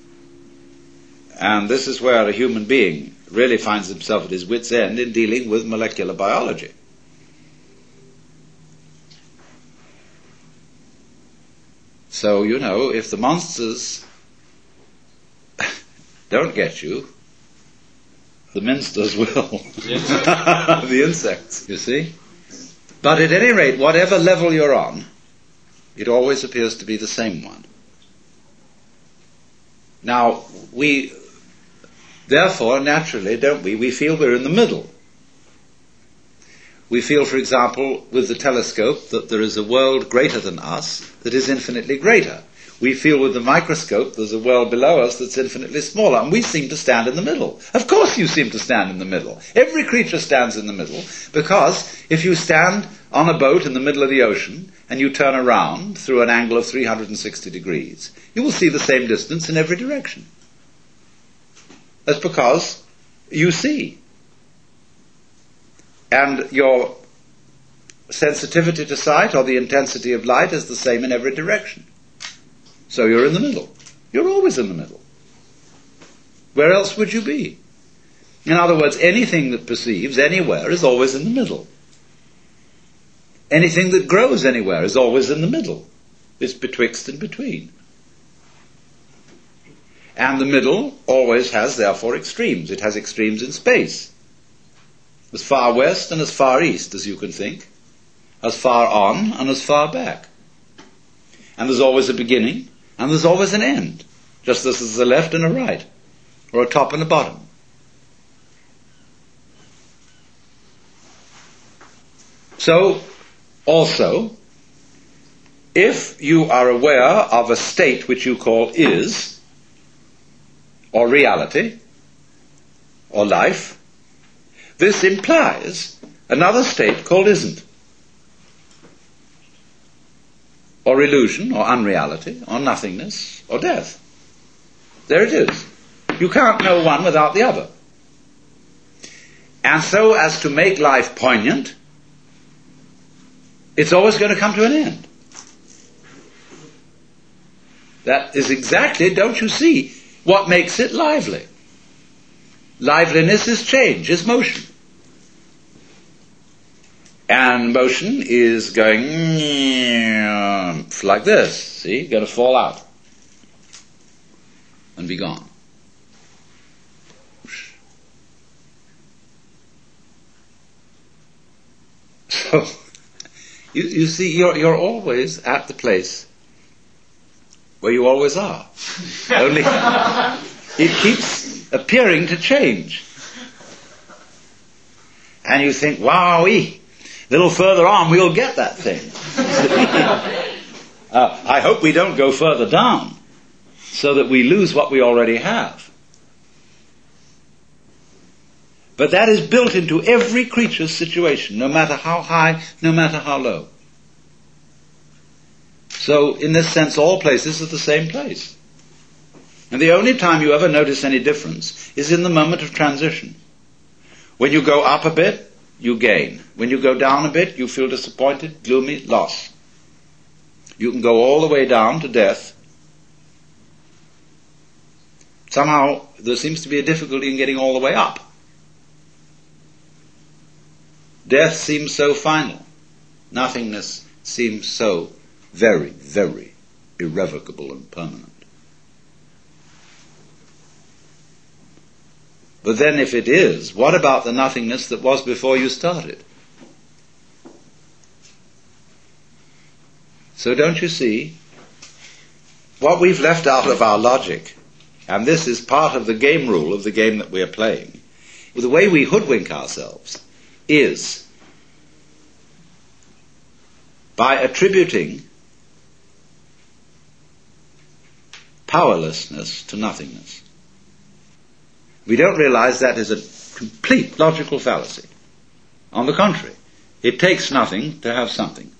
And this is where a human being really finds himself at his wit's end in dealing with molecular biology. So, you know, if the monsters don't get you, the minsters will. The insects, you see. But at any rate, whatever level you're on, it always appears to be the same one. Now, we, therefore, naturally, don't we feel we're in the middle. We feel, for example, with the telescope, that there is a world greater than us that is infinitely greater. We feel with the microscope there's a world below us that's infinitely smaller, and we seem to stand in the middle. Of course you seem to stand in the middle. Every creature stands in the middle, because if you stand on a boat in the middle of the ocean and you turn around through an angle of 360 degrees, you will see the same distance in every direction. That's because you see. And your sensitivity to sight, or the intensity of light, is the same in every direction. So you're in the middle. You're always in the middle. Where else would you be? In other words, anything that perceives anywhere is always in the middle. Anything that grows anywhere is always in the middle. It's betwixt and between. And the middle always has, therefore, extremes. It has extremes in space. As far west and as far east as you can think. As far on and as far back. And there's always a beginning and there's always an end. Just as there's a left and a right. Or a top and a bottom. So, also, if you are aware of a state which you call is, or reality, or life, this implies another state called isn't, or illusion, or unreality, or nothingness, or death. There it is. You can't know one without the other. And so as to make life poignant, it's always going to come to an end. That is exactly, don't you see, what makes it lively. Liveliness is change, is motion. And motion is going like this, see, going to fall out and be gone. So, you see, you're always at the place where you always are. Only it keeps appearing to change. And you think, wowee, a little further on we'll get that thing. I hope we don't go further down so that we lose what we already have. But that is built into every creature's situation, no matter how high, no matter how low. So, in this sense, all places are the same place. And the only time you ever notice any difference is in the moment of transition. When you go up a bit, you gain. When you go down a bit, you feel disappointed, gloomy, loss. You can go all the way down to death. Somehow, there seems to be a difficulty in getting all the way up. Death seems so final. Nothingness seems so very, very irrevocable and permanent. But then if it is, what about the nothingness that was before you started? So don't you see, what we've left out of our logic, and this is part of the game rule of the game that we are playing, the way we hoodwink ourselves is by attributing powerlessness to nothingness. We don't realize that is a complete logical fallacy. On the contrary, it takes nothing to have something.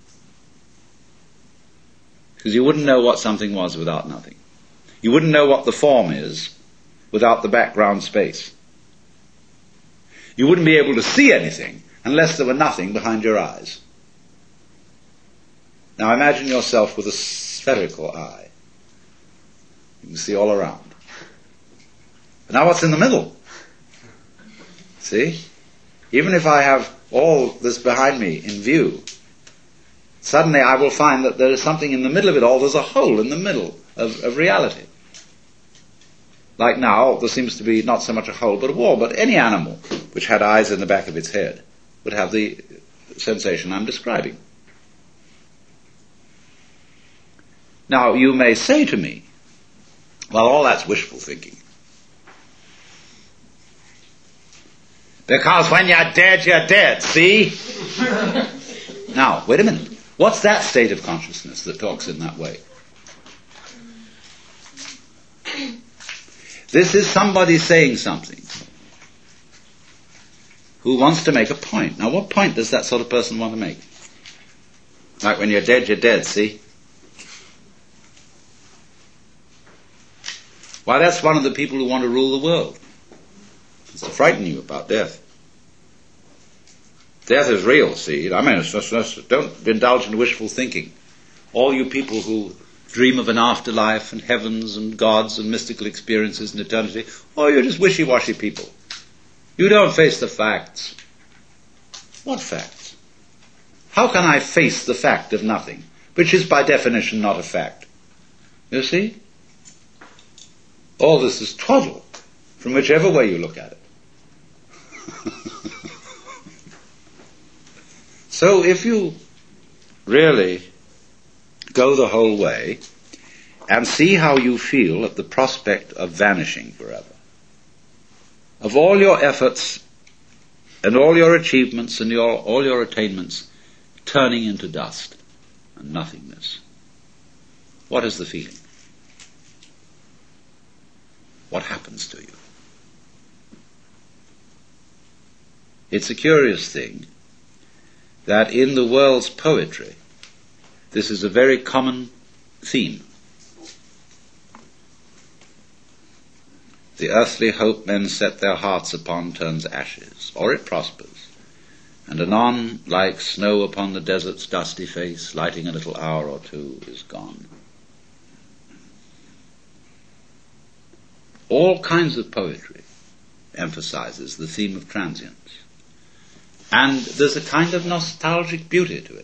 Because you wouldn't know what something was without nothing. You wouldn't know what the form is without the background space. You wouldn't be able to see anything unless there were nothing behind your eyes. Now imagine yourself with a spherical eye. You can see all around. But now what's in the middle? See? Even if I have all this behind me in view, suddenly I will find that there is something in the middle of it all. There's a hole in the middle of reality. Like now, there seems to be not so much a hole but a wall. But any animal which had eyes in the back of its head would have the sensation I'm describing. Now, you may say to me, well, all that's wishful thinking. Because when you're dead, see? Now, wait a minute. What's that state of consciousness that talks in that way? This is somebody saying something who wants to make a point. Now, what point does that sort of person want to make? Like when you're dead, see? Why, that's one of the people who want to rule the world. It's to frighten you about death. Death is real, see? I mean, it's just, don't indulge in wishful thinking. All you people who dream of an afterlife and heavens and gods and mystical experiences and eternity, oh, you're just wishy-washy people. You don't face the facts. What facts? How can I face the fact of nothing, which is by definition not a fact? You see? All this is twaddle, from whichever way you look at it. So if you really go the whole way and see how you feel at the prospect of vanishing forever, of all your efforts and all your achievements and all your attainments turning into dust and nothingness, what is the feeling? What happens to you? It's a curious thing that in the world's poetry, this is a very common theme. The earthly hope men set their hearts upon turns ashes, or it prospers, and anon, like snow upon the desert's dusty face, lighting a little hour or two, is gone. All kinds of poetry emphasizes the theme of transience. And there's a kind of nostalgic beauty to it.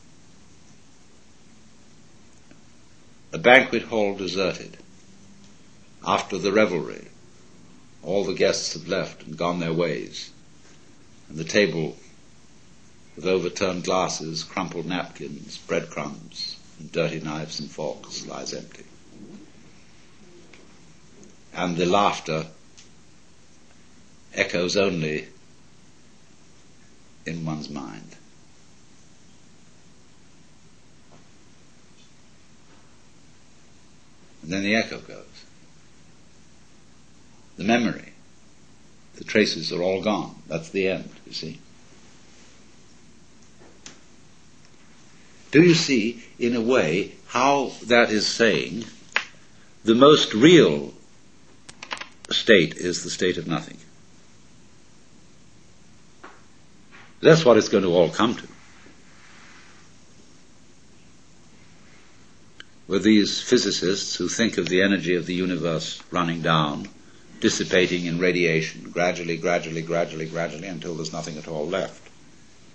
A banquet hall deserted. After the revelry, all the guests have left and gone their ways. And the table with overturned glasses, crumpled napkins, breadcrumbs, and dirty knives and forks lies empty. And the laughter echoes only in one's mind. And then the echo goes. The memory, the traces are all gone. That's the end, you see. Do you see, in a way, how that is saying the most real state is the state of nothing? That's what it's going to all come to. With these physicists who think of the energy of the universe running down, dissipating in radiation, gradually, until there's nothing at all left.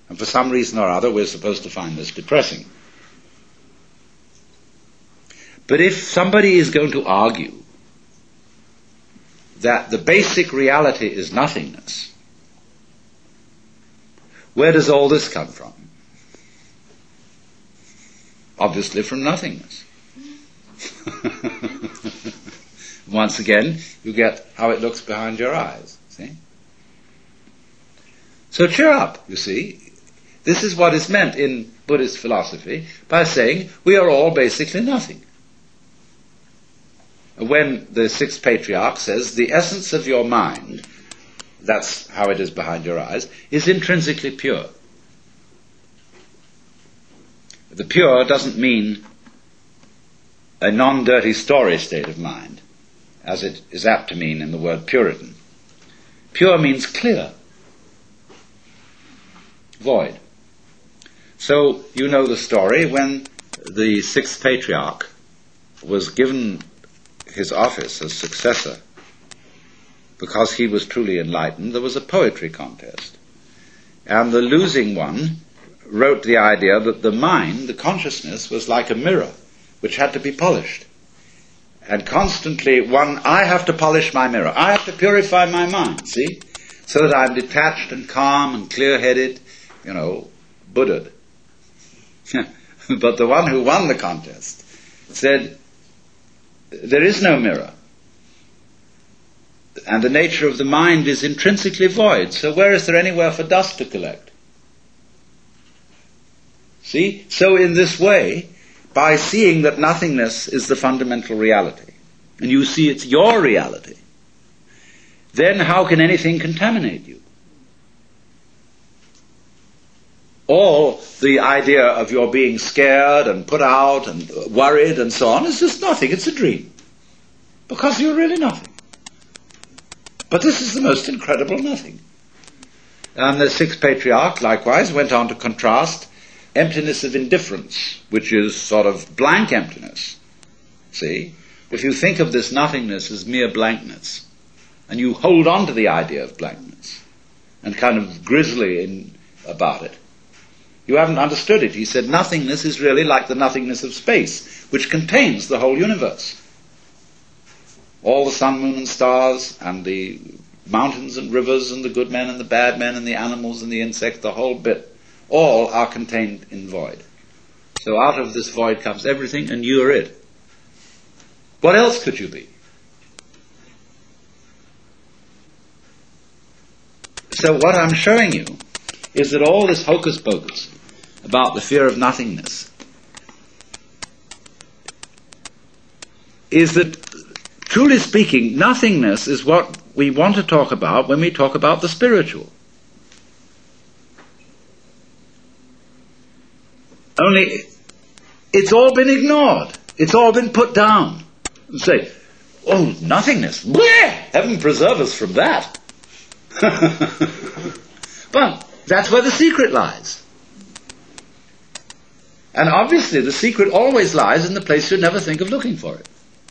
And for some reason or other, we're supposed to find this depressing. But if somebody is going to argue that the basic reality is nothingness, where does all this come from? Obviously from nothingness. Once again, you get how it looks behind your eyes, see? So cheer up, you see. This is what is meant in Buddhist philosophy by saying we are all basically nothing. When the sixth patriarch says the essence of your mind, that's how it is behind your eyes, is intrinsically pure. The pure doesn't mean a non-dirty story state of mind, as it is apt to mean in the word Puritan. Pure means clear, void. So you know the story when the sixth patriarch was given his office as successor. Because he was truly enlightened, there was a poetry contest. And the losing one wrote the idea that the mind, the consciousness, was like a mirror, which had to be polished. And constantly I have to polish my mirror. I have to purify my mind, see? So that I'm detached and calm and clear-headed, Buddha'd. But the one who won the contest said, there is no mirror. And the nature of the mind is intrinsically void, so where is there anywhere for dust to collect? See? So in this way, by seeing that nothingness is the fundamental reality, and you see it's your reality, then how can anything contaminate you? All the idea of your being scared and put out and worried and so on is just nothing. It's a dream. Because you're really nothing. But this is the most incredible nothing. And the sixth patriarch, likewise, went on to contrast emptiness of indifference, which is sort of blank emptiness. See? If you think of this nothingness as mere blankness, and you hold on to the idea of blankness, and kind of grisly about it, you haven't understood it. He said nothingness is really like the nothingness of space, which contains the whole universe. All the sun, moon, and stars, and the mountains and rivers, and the good men and the bad men, and the animals and the insects, the whole bit, all are contained in void. So out of this void comes everything, and you're it. What else could you be? So what I'm showing you is that all this hocus pocus about the fear of nothingness is that, truly speaking, nothingness is what we want to talk about when we talk about the spiritual. Only it's all been ignored. It's all been put down. You say, oh, nothingness. Bleh! Heaven preserve us from that. But that's where the secret lies. And obviously the secret always lies in the place you never think of looking for it.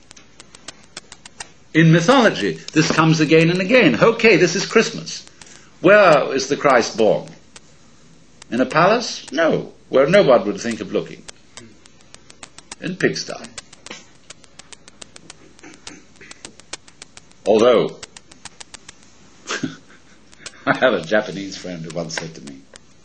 In mythology, this comes again and again. Okay, this is Christmas. Where is the Christ born? In a palace? No. Where nobody would think of looking. In pigsty. Although, I have a Japanese friend who once said to me,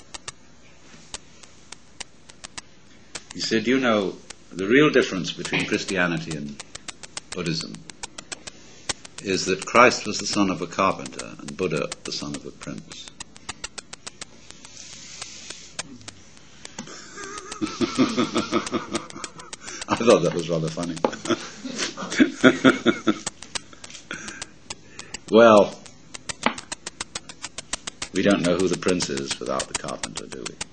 he said, you know, the real difference between Christianity and Buddhism is that Christ was the son of a carpenter and Buddha the son of a prince. I thought that was rather funny. Well, we don't know who the prince is without the carpenter, do we?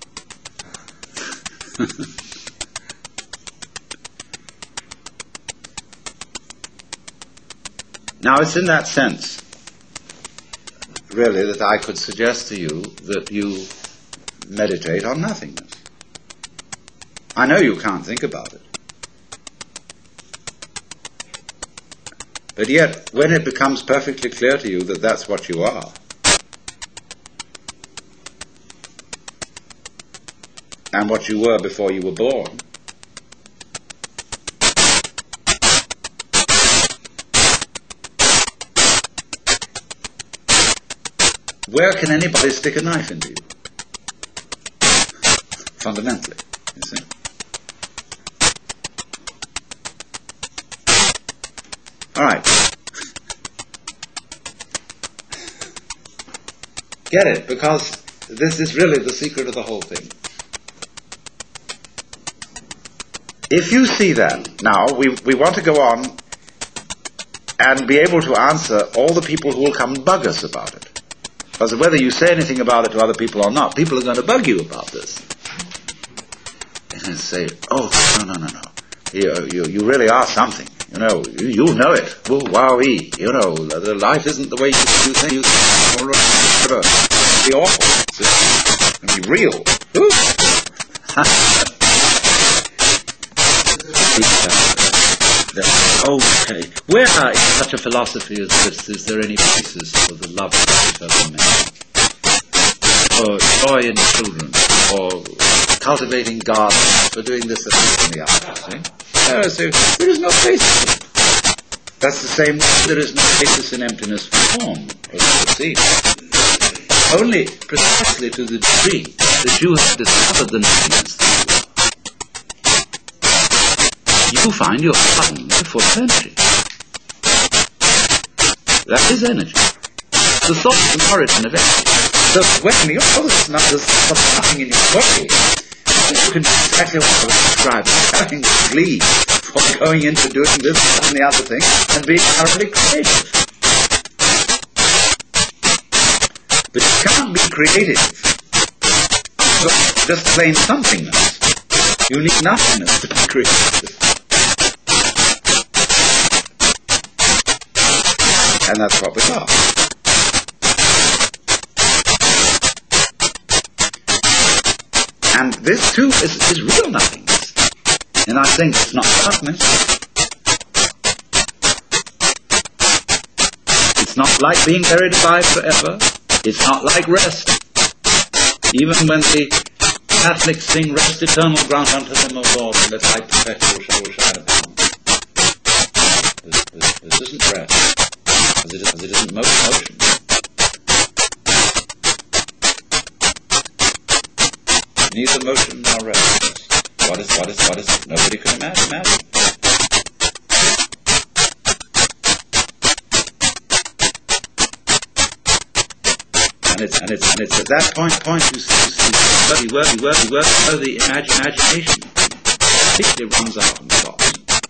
Now, it's in that sense, really, that I could suggest to you that you meditate on nothingness. I know you can't think about it. But yet, when it becomes perfectly clear to you that that's what you are, and what you were before you were born. Where can anybody stick a knife into you? Fundamentally, you see. All right. Get it, because this is really the secret of the whole thing. If you see that, now we want to go on and be able to answer all the people who will come and bug us about it. Because whether you say anything about it to other people or not, people are going to bug you about this. And say, oh, no. You really are something. You know, you know it. Oh, wowee. You know, the life isn't the way you think. It's be awful. It's going to be real. Okay. Where in such a philosophy as this is there any basis for the love of other men? Or joy in children? Or cultivating gardens? For doing this and the other? So there is no basis. That's the same way there is no basis in emptiness for form, or see. Only precisely to the degree that you have discovered the nothingness you find your garden full of energy. That is energy. The thought and origin of energy. So when you're there's nothing in your body, you can do exactly what I was describing, having glee for going into doing this and the other thing, and being thoroughly creative. But you can't be creative. Just plain somethingness. You need nothingness to be creative. And that's what we are. And this too is real nothingness. And I think it's not darkness. It's not like being buried alive forever. It's not like rest. Even when the Catholics sing, rest eternal grant unto them, O Lord, and let light perpetual shine upon them. This isn't rest. As it isn't motion. Neither motion nor rest. What is nobody could imagine. And it's at that point you see you work so the imagination particularly runs out and stops.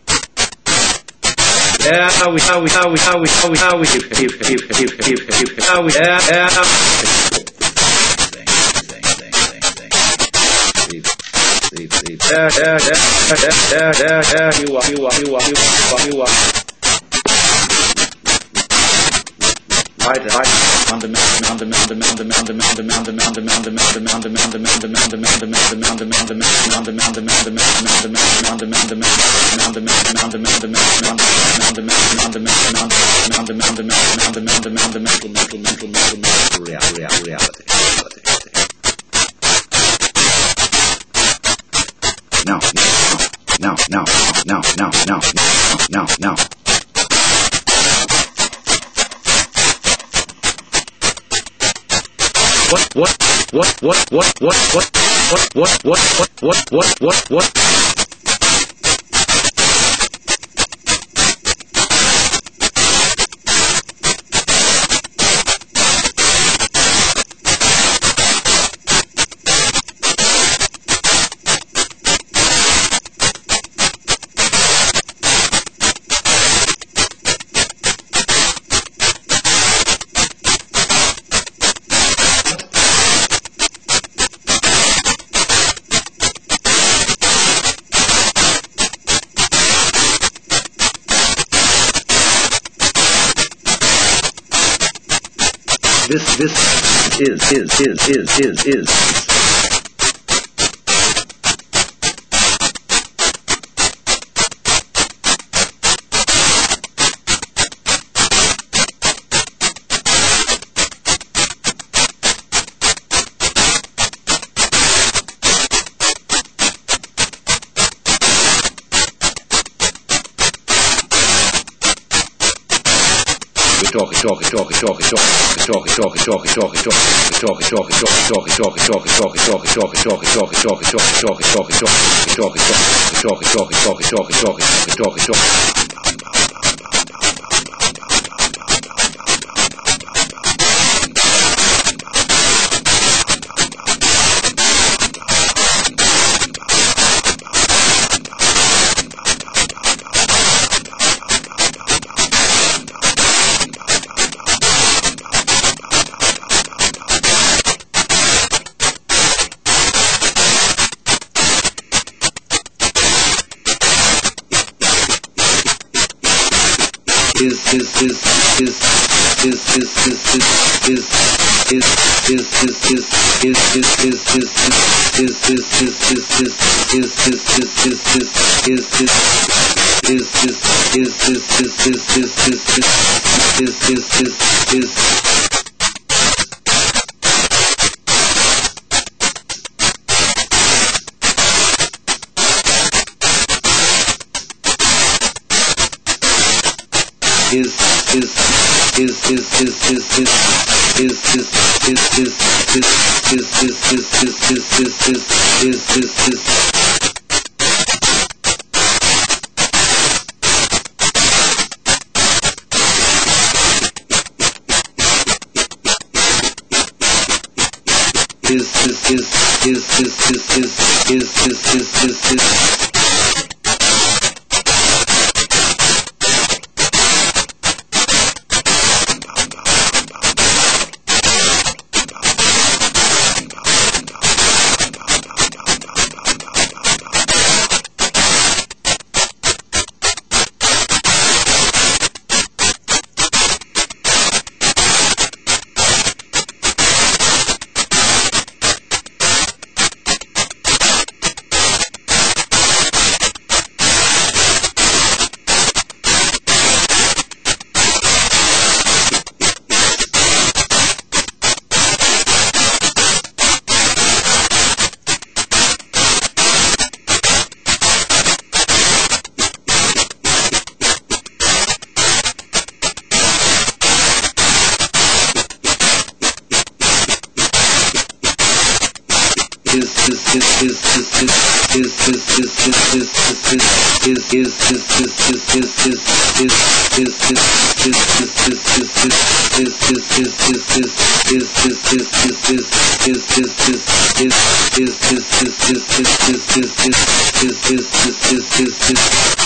Now. What? This is. is